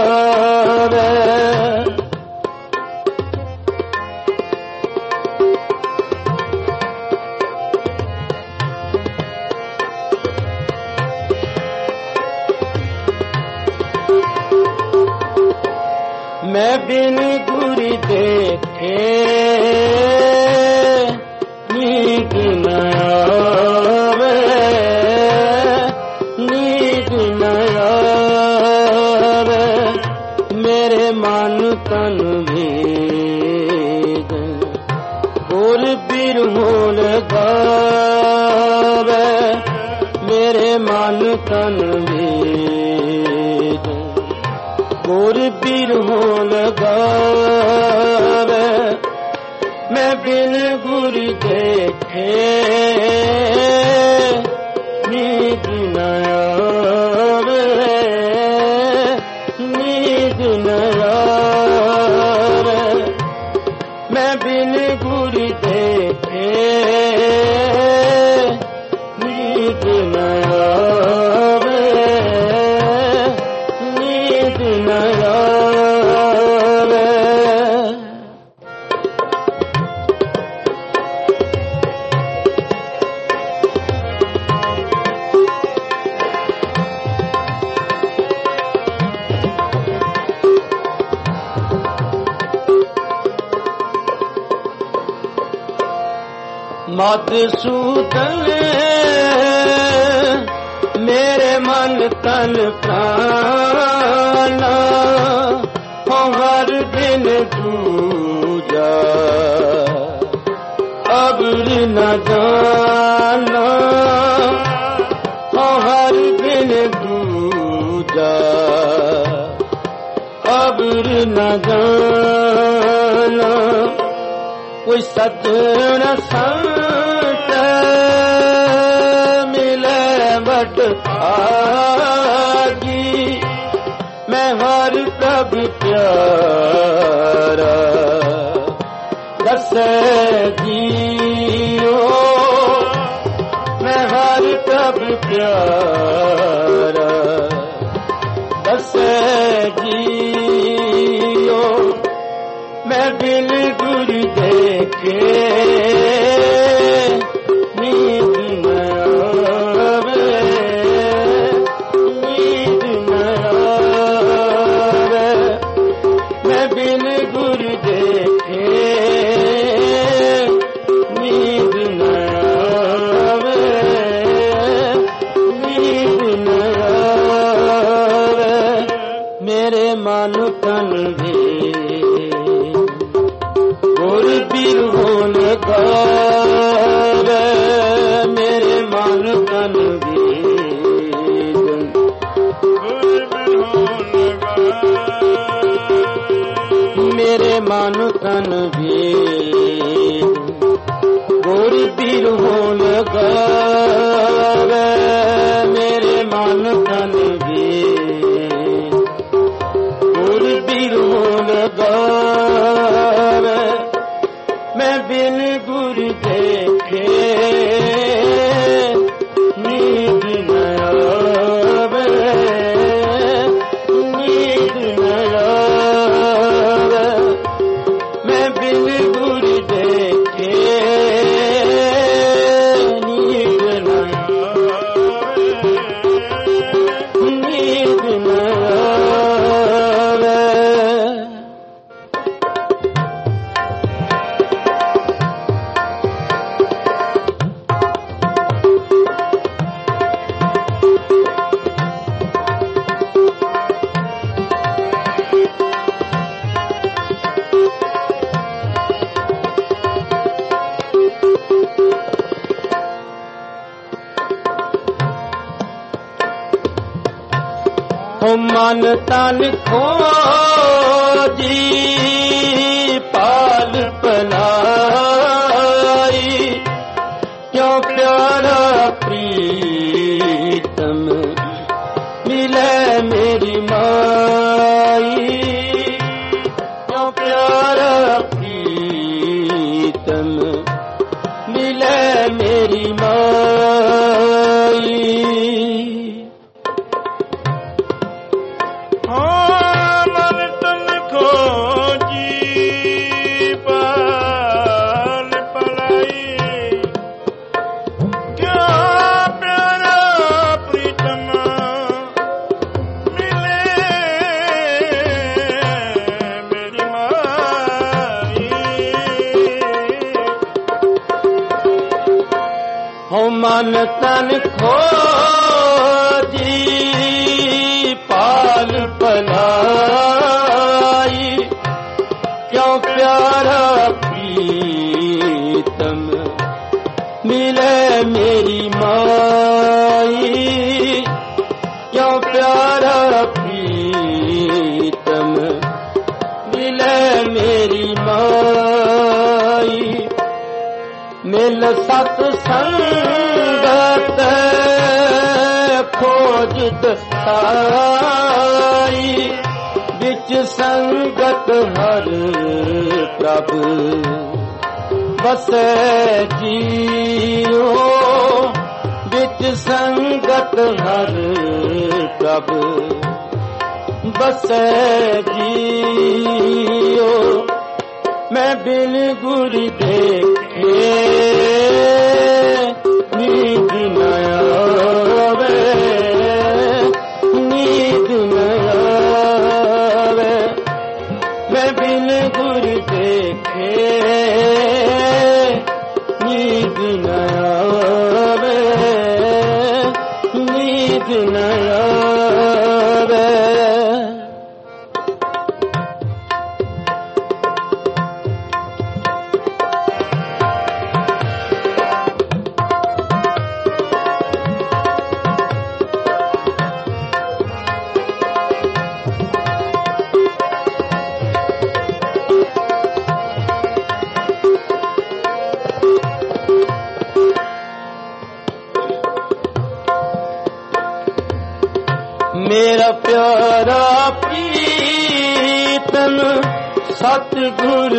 A: मैं बिन गुर देखे नींद न आवे, नींद न आवे। मेरे मन तन भेद और बिरहों लगावे। मेरे मन तन भेद और बिरहों लगावे। मैं बिन गुर देखे नींद न आवे, नींद न आवे। मैं बिन गुर देखे नींद न आवे, नींद न आवे। मधुसूदन मेरे मन तन प्राण हो हर दिन दूजा अबर न जाना। हो हर दिन दूजा अबर न जाना। कोई सज्जन संत मिले बट आगी। मैं हर प्रभु प्यारा दसे जियो। मैं हर प्रभु प्यारा दसे जियो। मैं बिन गुर देखे नींद न आवे, नींद न आवे। मैं बिन गुर देखे नींद न आवे, नींद न आवे। मेरे मन तन भी और बिरहों लगावे। मेरे मन तन भेद ਮੇਰੇ ਮਨ ਤਨ ਵੇਦ ਗੁਰ ਬਿਰਹੋਂ ਲਗਾਵੇ ਮੇਰੇ ਮਨ ਤਨ ਵੇਦ ਗੁਰ ਬਿਰਹੋਂ ਲਗਾਵੇ ਮੈਂ ਬਿਨ ਗੁਰ ਦੇਖੇ ਨੀਂਦ ਨ ਆਵੇ ਨੀਂਦ ਨ ਆਵੇ ਮੈਂ ਬਿਨ ਗੁਰ ਦੇਖੇ ਨੀਂਦ ਨ ਆਵੇ ਨੀਂਦ ਨ ਆਵੇ ਮਨ ਤਨ ਖੋਜੀ ਪਾਲ ਪਲਾਈ ਕਿਉਂ ਪਿਆਰਾ ਪ੍ਰੀਤਮ ਮਿਲੇ ਮੇਰੀ ਮਾਈ ਕਿਉਂ ਪਿਆਰਾ ਪ੍ਰੀਤਮ ਮਿਲੇ ਮੇਰੀ ਮਾਈ ਮਨ ਤਨ ਖੋਜੀ ਪਾਲ ਪਲਾਈ ਕਿਉਂ ਪਿਆਰਾ ਪ੍ਰੀਤਮ ਮਿਲੇ ਮੇਰੀ ਮਾਈ ਕਿਉਂ ਪਿਆਰਾ ਪ੍ਰੀਤਮ ਮਿਲੇ ਮੇਰੀ ਮਾਈ ਮਿਲ ਸਤ ਸੰਗਤ ਖੋਜ ਦਸਾਈ ਵਿੱਚ ਸੰਗਤ ਹਰ ਪ੍ਰਭ ਵਸੈ ਜੀਓ ਵਿੱਚ ਸੰਗਤ ਹਰ ਪ੍ਰਭ ਵਸੈ ਜੀਓ ਮੈਂ ਬਿਨ ਗੁਰ ਦੇਖੇ ਨੀਂਦ ਨ ਆਵੇ ਨੀਂਦ ਨ ਆਵੇ ਮੈਂ ਬਿਨ ਗੁਰ ਦੇਖੇ ਨੀਂਦ ਨ ਆਵੇ ਨੀਂਦ ਨ ਆਵੇ ਮੇਰਾ ਪਿਆਰਾ ਪ੍ਰੀਤਮ ਸਤਿਗੁਰ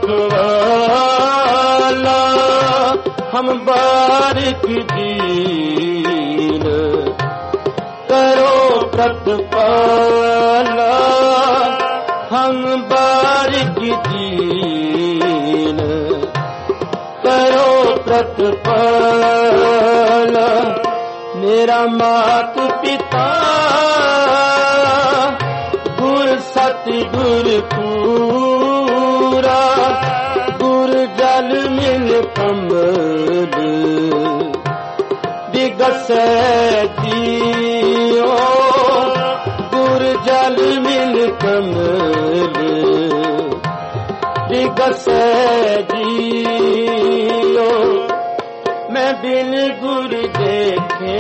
A: ਰਖਵਾਲਾ ਹਮ ਬਾਰਿਕ ਦੀਨ ਕਰੋ ਪ੍ਰਤਪਾਲਾ ਹਮ ਬਾਰਿਕ ਦੀਨ ਕਰੋ ਪ੍ਰਤਪਾਲਾ ਮੇਰਾ ਮਾਤ ਪਿਤਾ ਗੁਰ ਸਤਿਗੁਰ ਪੂਰਾ ਗੁਰ ਜਲ ਮਿਲ ਕੰਬਲ ਦਿਗਸੈ ਜੀਓ ਗੁਰ ਜਲ ਮਿਲ ਕੰਬਲ ਦਿਗਸੈ ਜੀਓ ਮੈਂ ਬਿਨ ਗੁਰ ਦੇਖੇ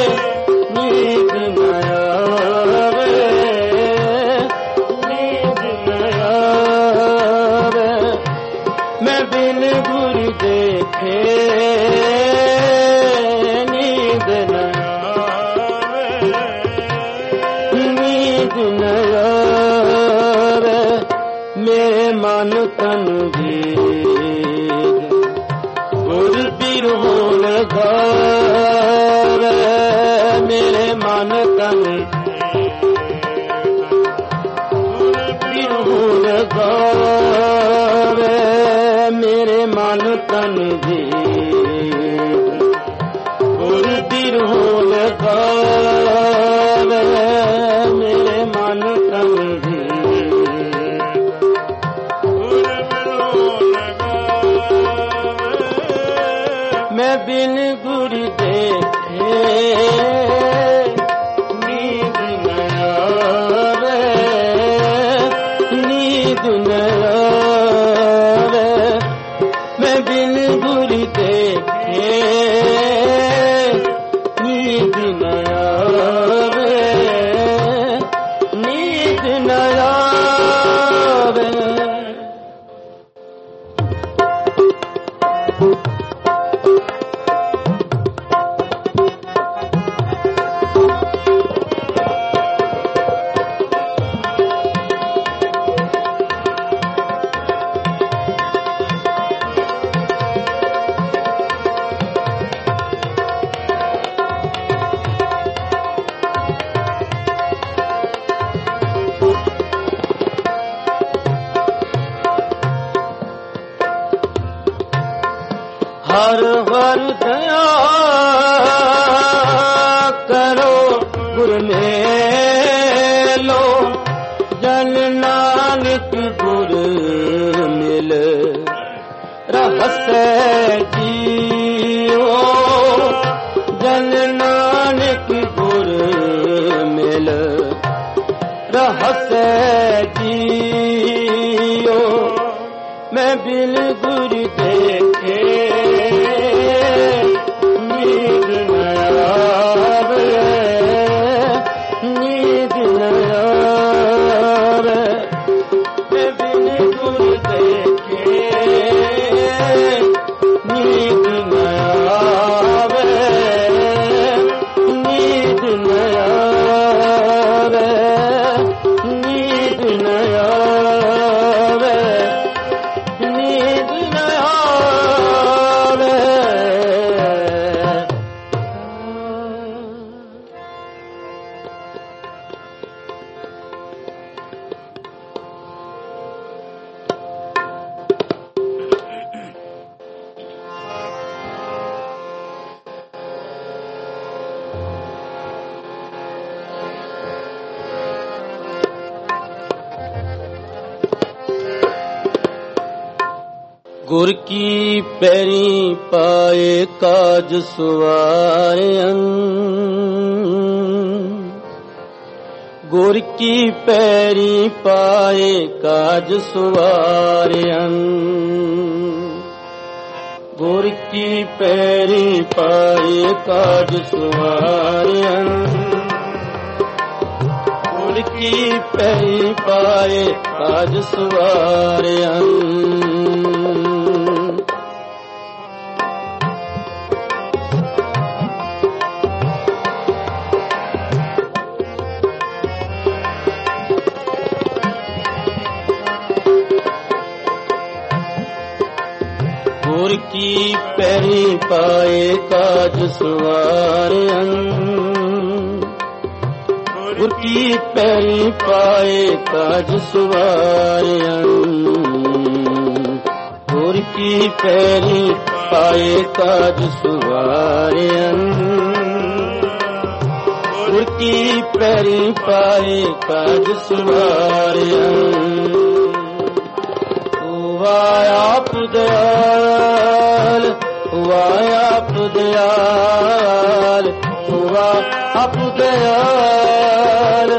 A: ਨੀਂਦ ਨ ਆਵੇ ਨੀਂਦ ਨੀਂਦ ਨ ਆਵੇ ਮੇਰੇ ਮਨ ਤਨ ਦੀ ਗੁਰ ਪੀਰ ਹੋਣ ਗਾਵੇ ਮੇਰੇ ਮਨ ਤਨ ਗੁਰ ਪੀਰ ਹੋਣ ਗਾਵੇ ਮੇਰੇ ਮਨ ਤਨ ਦੀ ਗੁਰ ਪੀਰ ਹੋਣ ਗਾਵੇ ਮੇਰੇ ਮਨ ਤਨ ਦੀ ਮੈਂ ਬਿਨ ਗੁਰ ਦੇਖੇ ਨੀਂਦ ਨ ਆਵੇ ਨੀਂਦ ਨ ਆਵੇ ਮੈਂ ਬਿਨ ਗੁਰ ਦੇਖੇ ਨੀਂਦ ਨ ਆਵੇ ਨੀਂਦ ਨ ਆਵੇ। ਹਰ ਹਰ ਦਇਆ ਕਰੋ ਗੁਰ ਮੇਲੋ ਜਨ ਨਾਨਕ ਗੁਰ ਮਿਲ ਰਹਸੈ ਜੀਓ ਜਨ ਨਾਨਕ ਗੁਰ ਮਿਲ ਰਹਸੈ ਜੀਓ ਮੈਂ ਬਿਨ ਗੁਰ ਦੇਖੇ ਨੀਂਦ ਨ ਆਵੇ ਨੀਂਦ ਨ ਆਵੇ ਮੈਂ ਬਿਨ ਗੁਰ ਦੇਖੇ ਨੀਂਦ ਨ ਆਵੇ ਨੀਂਦ ਨ ਆਵੇ ਨੀਂਦ ਨ ਆਵੇ ਨੀਂਦ ਨ ਆਵੇ। ਗੁਰ ਕੀ ਪੈਰੀ ਪਾਏ ਕਾਜ ਸੁਵਾਰਿਅਨ ਗੁਰ ਕੀ ਪੈਰੀ ਪਾਏ ਕਾਜ ਸੁਵਾਰਿਅਨ ਗੁਰ ਕੀ ਪੈਰੀ ਪਾਏ ਕਾਜ ਸੁਵਾਰਿਅਨ ਗੁਰ ਕੀ ਪੈਰੀ ਪਾਏ ਕਾਜ ਸੁਵਾਰਿਅਨ ਗੁਰ ਕੀ ਪੈਰੀ ਪਾਏ ਕਾਜ ਸੁਵਾਰਿਅਨ ਗੁਰ ਕੀ ਪੈਰੀ ਪਾਏ ਕਾਜ ਸੁਵਾਰਿਅਨ ਗੁਰ ਕੀ ਪੈਰੀ ਪਾਏ ਕਾਜ ਸੁਵਾਰਿਅਨ ਗੁਰ ਕੀ ਪੈਰੀ ਪਾਏ ਕਾਜ ਸੁਵਾਰਿਅਨ ਹੁਆ ਆਪ ਦਇਆਲ ਹੁਆ ਆਪ ਦਇਆਲ ਹੁਆ ਆਪ ਦਇਆਲ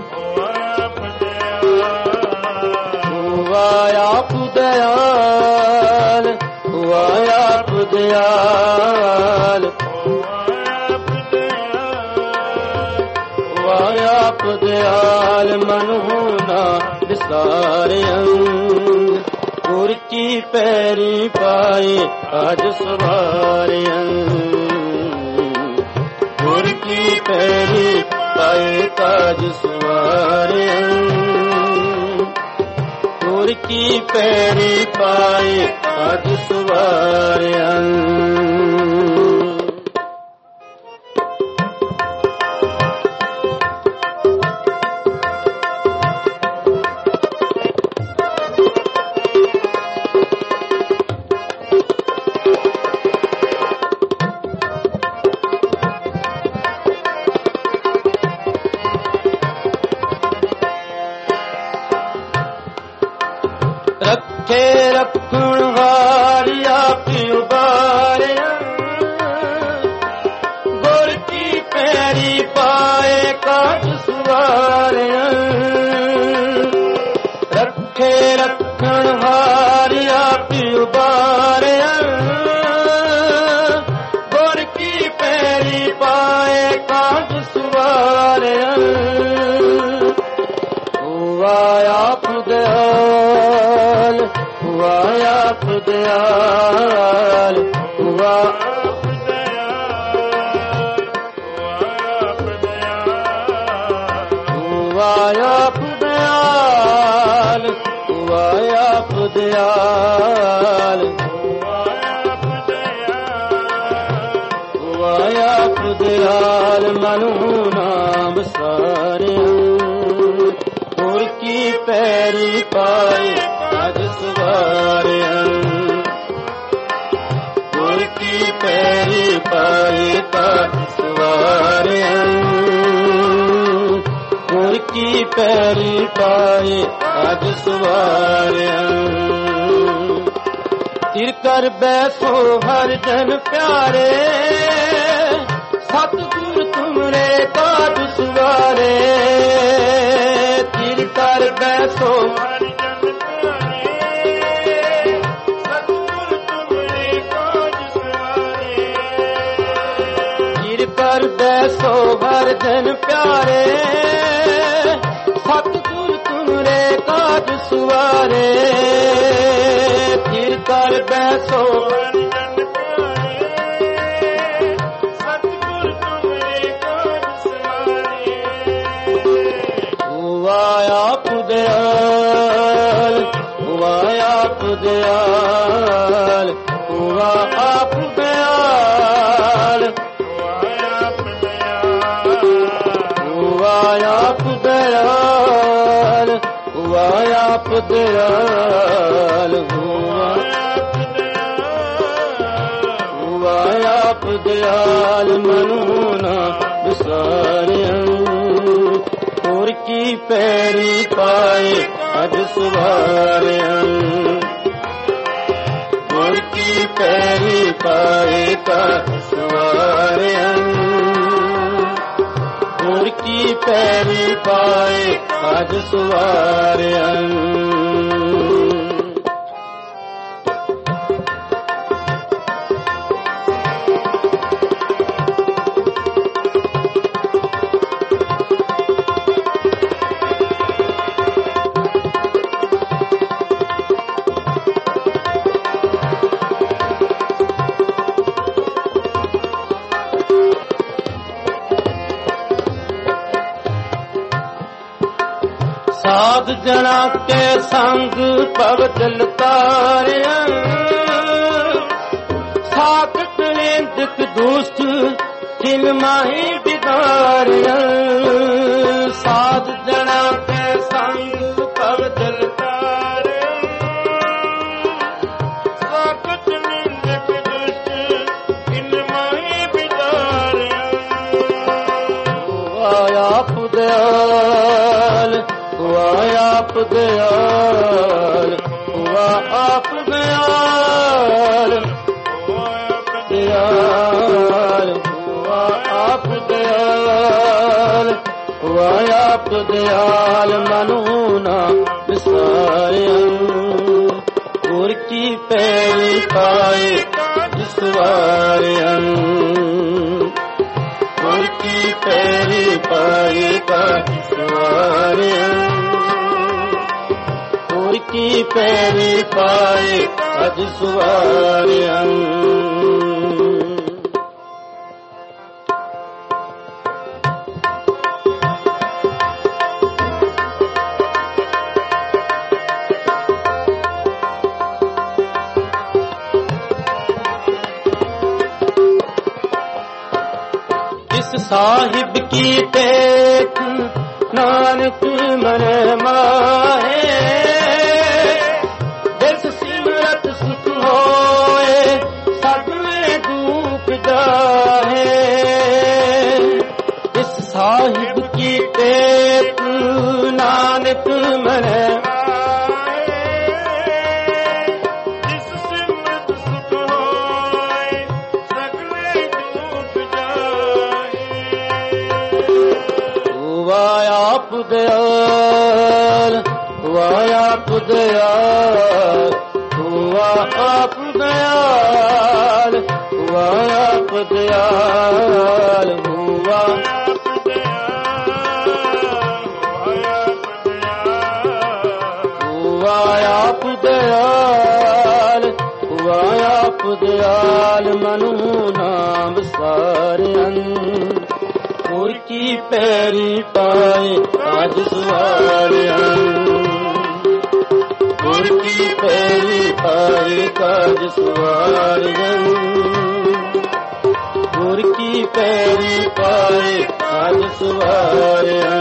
A: ਹੁਆ ਆਪ ਦਇਆਲ ਹੁਆ ਆਪ ਦਇਆਲ ਹੁਆ ਆਪ ਦਇਆਲ ਮਨ ਹੋਣਾ ਵਿਸਾਰਿਅਨ ਗੁਰ ਕੀ ਪੈਰੀ ਪਾਏ ਕਾਜ ਸੁਵਾਰਿਅਨ ਗੁਰ ਕੀ ਪੈਰੀ ਪਾਏ ਕਾਜ ਸਵਾਰਿਆ ਗੁਰ ਕੀ ਪੈਰੀ ਪਾਏ ਕਾਜ ਸਵਾਰਿਆ ਰੱਖੇ ਰੱਖਣ ਵਾਰੀ ਆਪ ਉਬਾਰਿਆ ਗੁਰ ਕੀ ਪੈਰੀ ਪਾਏ ਕਾਜ ਸਵਾਰਿਆ ਰੱਖੇ ਰੱਖਣ ਵਾਰੀ ਆਪ ਉਬਾਰਿਆ ਗੁਰ ਕੀ ਪੈਰੀ ਪਾਏ ਕਾਜ ਸਵਾਰਿਆ ਆਪ ਦਇਆਲ ਹੁਆ ਆਪ ਦਇਆਲ ਹੁਆ ਆਪ ਦਇਆਲ ਹੁਆ ਆਪ ਦਇਆਲ ਹੁਆ ਆਪ ਦਇਆਲ ਮਨੁ ਨਾਮ ਸਾਰਿਆ ਗੁਰ ਕੀ ਪੈਰੀ ਪਾਏ ਕਾਜ ਸਵਾਰਿਆ ਗੁਰ ਕੀ ਪੈਰੀ ਪਾਏ ਕਾਜ ਸਵਾਰਿਆ ਗੁਰ ਕੀ ਪੈਰੀ ਪਾਏ ਕਾਜ ਸਵਾਰਿਆ ਤਿਰ ਕਰ ਬੈਸੋ ਹਰ ਜਨ ਪਿਆਰੇ ਸਤਿਗੁਰ ਤੁਮਰੇ ਕਾਜ ਸਵਾਰੇ ਤਿਰ ਕਰ ਬੈਸੋ ਹਰ ਜਨ ਪਿਆਰੇ ਸਤਿਗੁਰ ਤੁਮਰੇ ਕਾਜ ਸਵਾਰੇ ਤਿਰ ਕਰ ਬੈਸੋ ਹਰ ਜਨ ਪਿਆਰੇ ਸਤਿਗੁਰ ਤੁਮਰੇ ਕਾਜ ਸਵਾਰੇ ਤਿਰ ਕਰ ਬੈਸੋ ਹਰ ਜਨ ਪਿਆਰੇ ਸਤਿਗੁਰ ਤੁਮਰੇ ਕਾਜ ਸਵਾਰੇ ਹੁਆ ਆਪ ਦਇਆਲ ਹੁਆ ਆਪ ਦਇਆਲ ਹੁਆ ਆਪ ਦਇਆਲ ਹੁਆ ਆਪ ਦਇਆਲ ਹੁਆ ਆਪ ਦਇਆਲ ਹੁਆ ਹੁਆ ਆਪ ਦਇਆਲ ਮਨੁ ਨਾ ਵਿਸਾਰਿਆ ਗੁਰ ਕੀ ਪੈਰੀ ਪਾਏ ਅਜ ਸਵਾਰਿਆ ਗੁਰ ਕੀ ਪੈਰੀ ਪਾਏ ਕਾਜ ਸਵਾਰਿਆ ਗੁਰ ਕੀ ਪੈਰੀ ਪਾਏ ਕਾਜ ਸਵਾਰਿਆ ਸਾਧ ਜਨਾ ਕੇ ਸੰਗ ਭਵਜਲ ਤਾਰਿਆ ਸਾਖਤ ਨਿੰਦਕ ਦੁਸ਼ਟ ਤਿਨ ਮਾਹੀ ਬਿਦਾਰਿਆ ਸਾਧ ਜਨਾ ਕੇ ਸੰਗ ਭਵਜਲ ਤਾਰਿਆ ਸਾਖਤ ਨਿੰਦਕ ਦੁਸ਼ਟ ਤਿਨ ਮਾਹੀ ਬਿਦਾਰਿਆ ਆਪ ਦਇਆਲ ਹੁਆ ਆਪ ਦਇਆਲ ਹੁਆ ਆਪ ਦਇਆਲ ਦਇਆਲ ਹੁਆ ਆਪ ਦਇਆਲ ਹੁਆ ਆਪ ਦਇਆਲ ਮਨੁ ਨਾ ਵਿਸਾਰਿਆ ਗੁਰ ਕੀ ਪੈਰੀ ਪਾਏ ਕਾਜ ਸਵਾਰਿਆ ਗੁਰ ਕੀ ਪੈਰੀ ਪਾਏ ਕਾਜ ਸਵਾਰਿਆ ਗੁਰ ਕੀ ਪੈਰੀ ਪਾਏ ਕਾਜ ਸਵਾਰਿਆ ਸਾਹਿਬ ਕੀ ਟੇਕ ਨਾਨਕ ਮਨ ਮਾਹੇ ਜਿਸ ਸਿਮਰਤ ਸੁਖ ਹੋਏ ਸਗਲੇ ਦੁਖ ਜਾਹੇ ਇਸ ਸਾਹਿਬ ਕੀ ਟੇਕ ਨਾਨਕ ਮਨ ਆਪ ਦਇਆਲ ਹੁਆ ਆਪ ਦਇਆਲ ਹੁਆ ਆਪ ਦਇਆਲ ਹੁਆ ਆਪ ਦਇਆਲ ਹੁਆ ਹੁਆ ਆਪ ਦਇਆਲ ਹੁਆ ਆਪ ਦਇਆਲ ਮਨੁ ਨਾਮ ਸਾਰਿਆਂ ਗੁਰ ਕੀ ਪੈਰੀ ਪਾਏ ਕਾਜ ਸਵਾਰਿਆ ਗੁਰ ਕੀ ਪੈਰੀ ਪਾਏ ਕਾਜ ਸਵਾਰਿਆ ਗੁਰ ਕੀ ਪੈਰੀ ਪਾਏ ਕਾਜ ਸਵਾਰਿਆ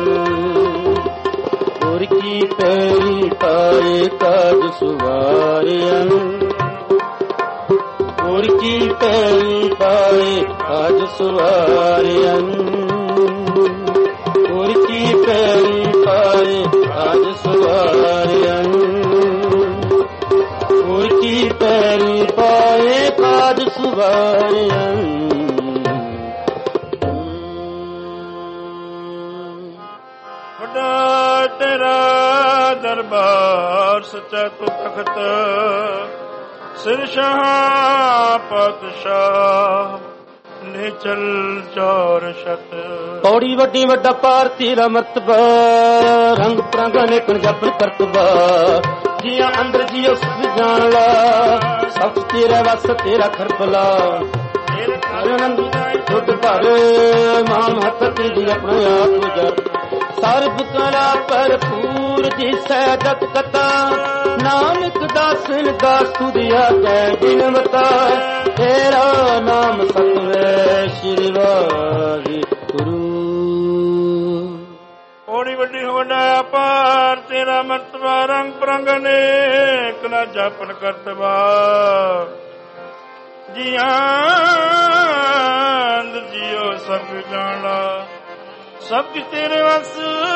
A: ਗੁਰ ਕੀ ਪੈਰੀ ਪਾਏ ਕਾਜ ਸਵਾਰਿਆ ਗੁਰ ਕੀ ਪੈਰੀ ਪਾਏ ਕਾਜ ਸਵਾਰਿਆ ਗੁਰ ਕੀ ਪੈਰੀ ਪਾਏ ਕਾਜ ਸਵਾਰਿਆ ਗੁਰ ਕੀ ਪੈਰੀ ਪਾਏ ਕਾਜ ਸਵਾਰਿਆ
B: ਵੱਡਾ ਤੇਰਾ ਦਰਬਾਰ ਸੱਚਾ ਤੂੰ ਤਖਤ ਸਿਰ ਸ਼ਾਹ ਪਾਤਸ਼ਾਹ ਨੇ ਚਲ ਚੌਰ ਸ਼ਤ
A: ਪੌੜੀ ਵੱਡੀ ਵੱਡਾ ਪਾਰ ਤੇਰਾ ਮਰਤਬਾ ਰੰਗ ਪ੍ਰਾਂਗਾ ਨੇ ਕਣ ਜਪਨ ਕਰਤਬਾ ਜੀਆਂ ਅੰਦਰ ਜੀਓ ਸੁਖ ਜਾਣ ਲਾ ਸਭ ਤੇਰਾ ਵਸ ਤੇਰਾ ਖਰਪਲਾ ਤੇਰੇ ਆਨੰਦ ਛੁੱਟ ਭਰ ਮਾਨ ਹੱਥ ਤੇਰੀ ਆਪਣਾ ਆਪ ਗੁਜਰ ਸਰਬ ਕਲਾ ਭਰਪੂਰ ਜੀ ਸਹਿਜਤ ਕਤਾ ਨਾਨਕ ਦਾਸਨ ਦਾ ਸੁਧਿਆ ਜੈ ਬਿਨਵਤਾ ਤੇਰਾ ਨਾਮ ਸਤਿ ਸ੍ਰੀ ਵਾਹਿਗੁਰੂ
B: ਓੜੀ ਵੱਡੀ ਵੱਡਾ ਅਪਾਰ ਤੇਰਾ ਮਰਤਬਾ ਰੰਗ ਪ੍ਰੰਗ ਅਨੇਕ ਨਾ ਜਾਪਨ ਕਰਤਬਾ ਜੀਆਂ ਜੀਓ ਸਭ ਜਾਣਾ ਸਭ ਤੇਰੇ ਵਸ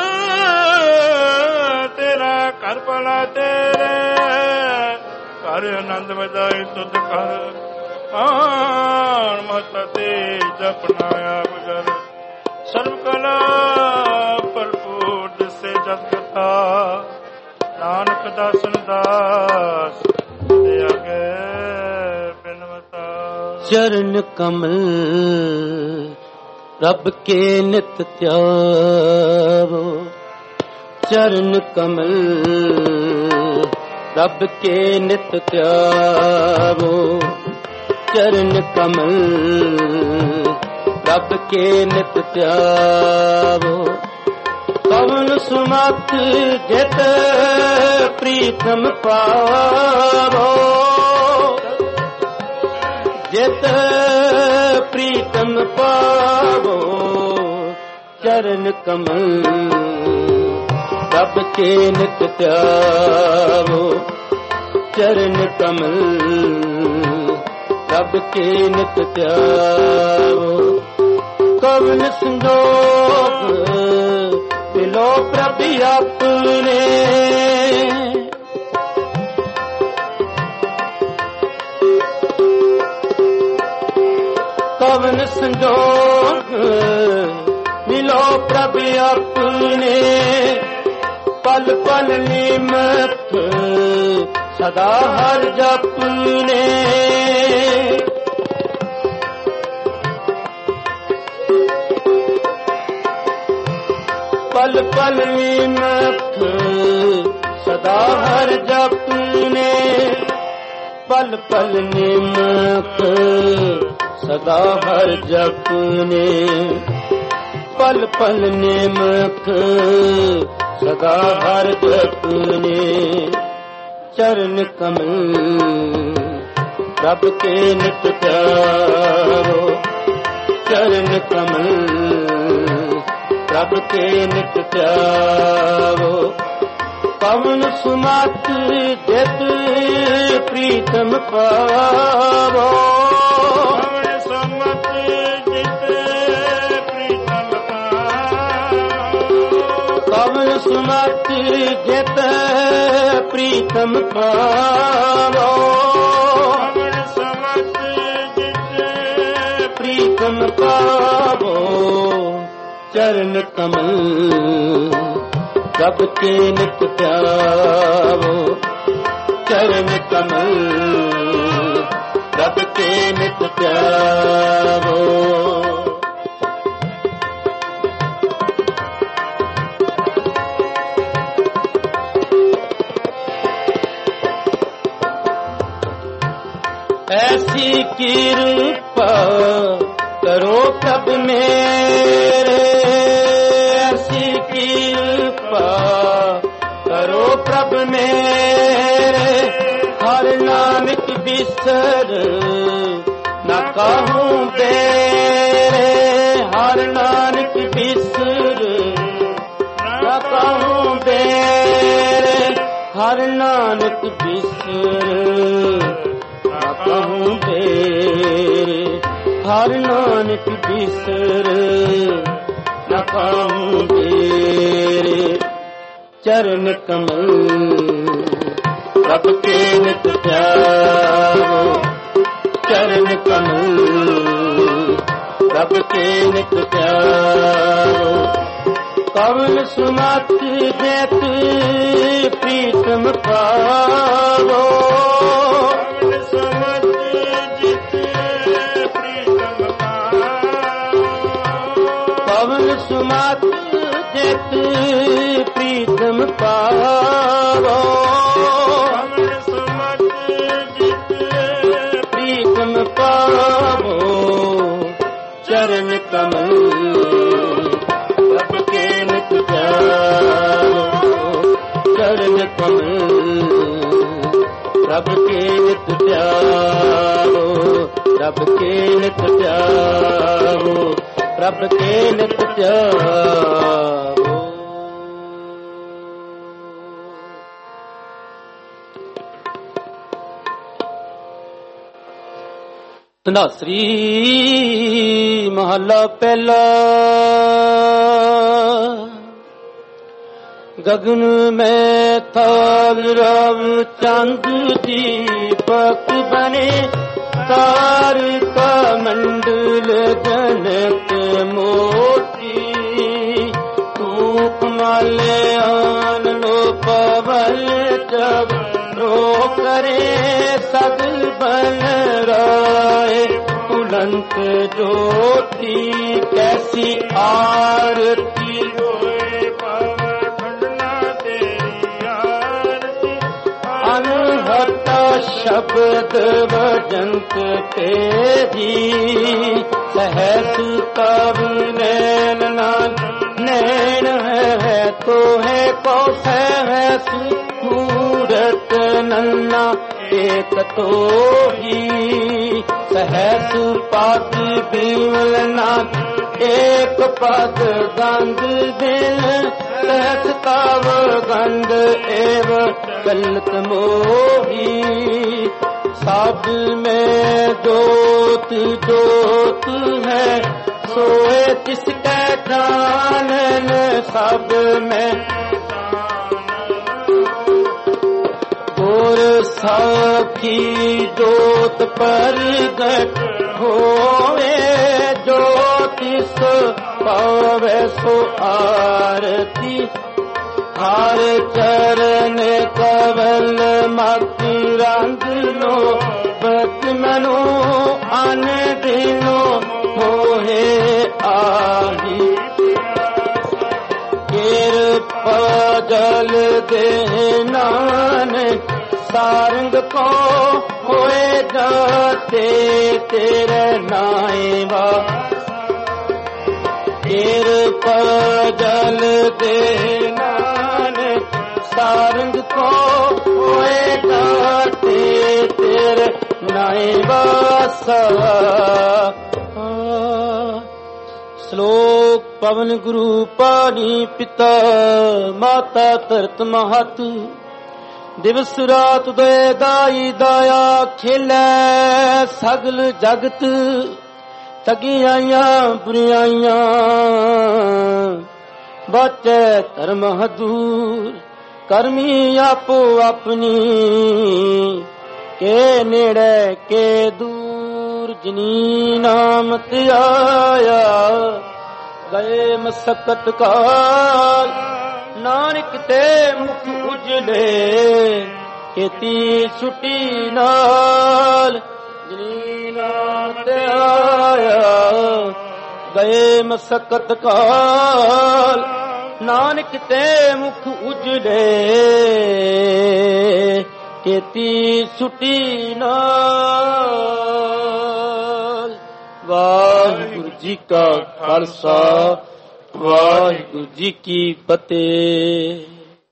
B: ਤੇਰਾ ਘਰ ਭਲਾ ਤੇਰੇ ਘਰ ਆਨੰਦ ਵਧਾਈ ਤੁਧ ਕਰ ਪਾਣ ਮਤ ਤੇ ਜਪਨਾ ਆਪ ਜਰ ਸਰਬ ਕਲਾ ਭਰਪੂਰ ਦਿਸੇ ਜਗ ਕਥਾ ਨਾਨਕ ਦਾਸਨ ਦਾਸ ਤੇ ਅਗੇ ਬਿਨਵਤਾ
A: ਚਰਨ ਕਮਲ ਰੱਬ ਕੇ ਨਿਤ ਧਿਆਵੋ ਚਰਨ ਕਮਲ ਰੱਬ ਕੇ ਨਿਤ ਧਿਆਵੋ ਚਰਨ ਕਮਲ ਰੱਬ ਕੇ ਨਿਤ ਧਿਆਵੋ ਕਵਨ ਸੁਮਤ ਜਿਤ ਪ੍ਰੀਤਮ ਪਾਵੋ ਜਿਤ ਪ੍ਰੀਤਮ ਪਾਵੋ ਚਰਨ ਕਮਲ ਰੱਬ ਕੇ ਨਿਤ ਧਿਆਵੋ ਚਰਨ ਕਮਲ ਰੱਬ ਕੇ ਨਿਤ ਧਿਆਵੋ ਕਵਨ ਸੰਜੋਗ ਮਿਲੋ ਪ੍ਰਭ ਆਪਣੇ ਕਵਨ ਸੰਜੋਗ ਮਿਲੋ ਪ੍ਰਭ ਆਪਣੇ ਪਲ ਪਲ ਨਿਮਤ ਸਦਾ ਹਰ ਜਪਨੇ ਪਲ ਪਲ ਨਿਮਤ ਸਦਾ ਹਰ ਜਪਨੇ ਪਲ ਪਲ ਨਿਮਤ ਸਦਾ ਹਰ ਜਪਨੇ ਪਲ ਪਲ ਨਿਮਕ ਸਦਾ ਹਰ ਜਪਨੇ ਚਰਨ ਕਮਲ ਰੱਬ ਕੇ ਨਿਤ ਧਿਆਵੋ ਚਰਨ ਕਮਲ ਪ੍ਰਭ ਕੇ ਨਿਤ ਧਿਆਵੋ। ਪਵਨ ਸੁਮਤ ਜਿਤ ਪ੍ਰੀਤਮ ਪਾਵੋ।
B: ਪਵਨ ਸੁਮਤ ਜਿਤ ਪ੍ਰੀਤਮ ਪਾਵੋ।
A: ਪਵਨ ਸੁਮਤ ਜਿਤ ਪ੍ਰੀਤਮ ਪਾਵੋ।
B: ਪਵਨ ਸੁਮਤ ਜਿਤ
A: ਪ੍ਰੀਤਮ ਪਾਵੋ। ਚਰਨ ਕਮਲ ਪ੍ਰਭ ਕੇ ਨਿਤ ਧਿਆਵੋ। ਚਰਨ ਕਮਲ ਪ੍ਰਭ ਕੇ ਨਿਤ ਧਿਆਵੋ। ऐसी कृपा करो प्रभ मेरे। ऐसी कृपा करो प्रभ मेरे। हर नानक बिसर न कहूँ बेरे। हर नानक बिसर न कहूँ बेरे। हर नानक बिसर कहूँ बेरे। हर नानक बिसर न कहूँ बेरे। चरण कमल प्रभ के नित ध्यावो। चरण कमल प्रभ के नित ध्यावो। पवन सुमत जित प्रीतम पावो। पवन सुमत जित प्रीतम पावो।
B: पवन सुमत जित
A: प्रीतम पावो। चरण कमल प्रभ के नित ध्यावो। चरण कमल प्रभ के नित ध्यावो। प्रभ के नित ध्यावो। प्रभ के नित ध्यावो। ਧਨਾਸਰੀ ਮਹੱਲਾ ਪਹਿਲਾ। ਗगन में थाल रव चंद दीपक बने। तारका मंडल जनक मोती। धूप माल्यान लो पवल जब रो करे। सगल बन राय तुलंत ज्योति। कैसी आरती
B: होए पवन खंडना तेरी आरती।
A: अनहत शब्द वजंत तेजी। सहस तब नैन नैन है तो है को सहस। मूरत नन्ना एक तो ही। सहस पात बिमल नाथ एक पद गंध दिल। सहस तव गंध एव चलत मोही। सब में जोत जोत है सोए जिसका जानन। सब में और साखी जोत प्रगट होवे। ज्योतिष पावे सो आरती। हर चरण कवल मति रंग लो। बत मनो अन दिनो मोहे आही। कृपा जल दे नानक सारंग को होए जाते तेरे नायवा। कृपा जल दे नानक सारंग को होए जाते तेरे नायवा। सवा ਸ਼ਲੋਕ ਪਵਨ ਗੁਰੂ ਪਾਣੀ ਪਿਤਾ ਮਾਤਾ ਧਰਤ ਮਹਤ ਦਿਵਸ ਰਾਤ ਦੇ ਦਾਈ ਦਾਇਆ ਖੇਲੇ ਸਗਲ ਜਗਤ ਤਗੀਆਈਆਂ ਬੁਰੀਆਈਆਂ ਬਾਚੈ ਧਰਮ ਹਦੂਰ ਕਰਮੀ ਆਪੋ ਆਪਣੀ ਕੇ ਨੇੜੇ ਕੇ ਦੂਰ ਜਿਨੀ ਨਾਮ ਤੇ ਆਇਆ ਗਏ ਮਸਕਤ ਕਾਲ ਨਾਨਕ ਤੇ ਮੁਖ ਉਜਲੇ ਕੀਤੀ ਛੁੱਟੀ ਨਾਲ ਜਿਨੀ ਨਾਮ ਤੇ ਆਇਆ ਗਏ ਮਸਕਤ ਕਾਲ ਨਾਨਕ ਤੇ ਮੁਖ ਉਜਲੇ ਕੀਤੀ ਛੁੱਟੀ ਨਾਲ। ਵਾਹਿਗੁਰੂ ਜੀ ਕਾ ਖਾਲਸਾ ਵਾਹਿਗੁਰੂ ਜੀ ਕੀ ਫਤਿਹ।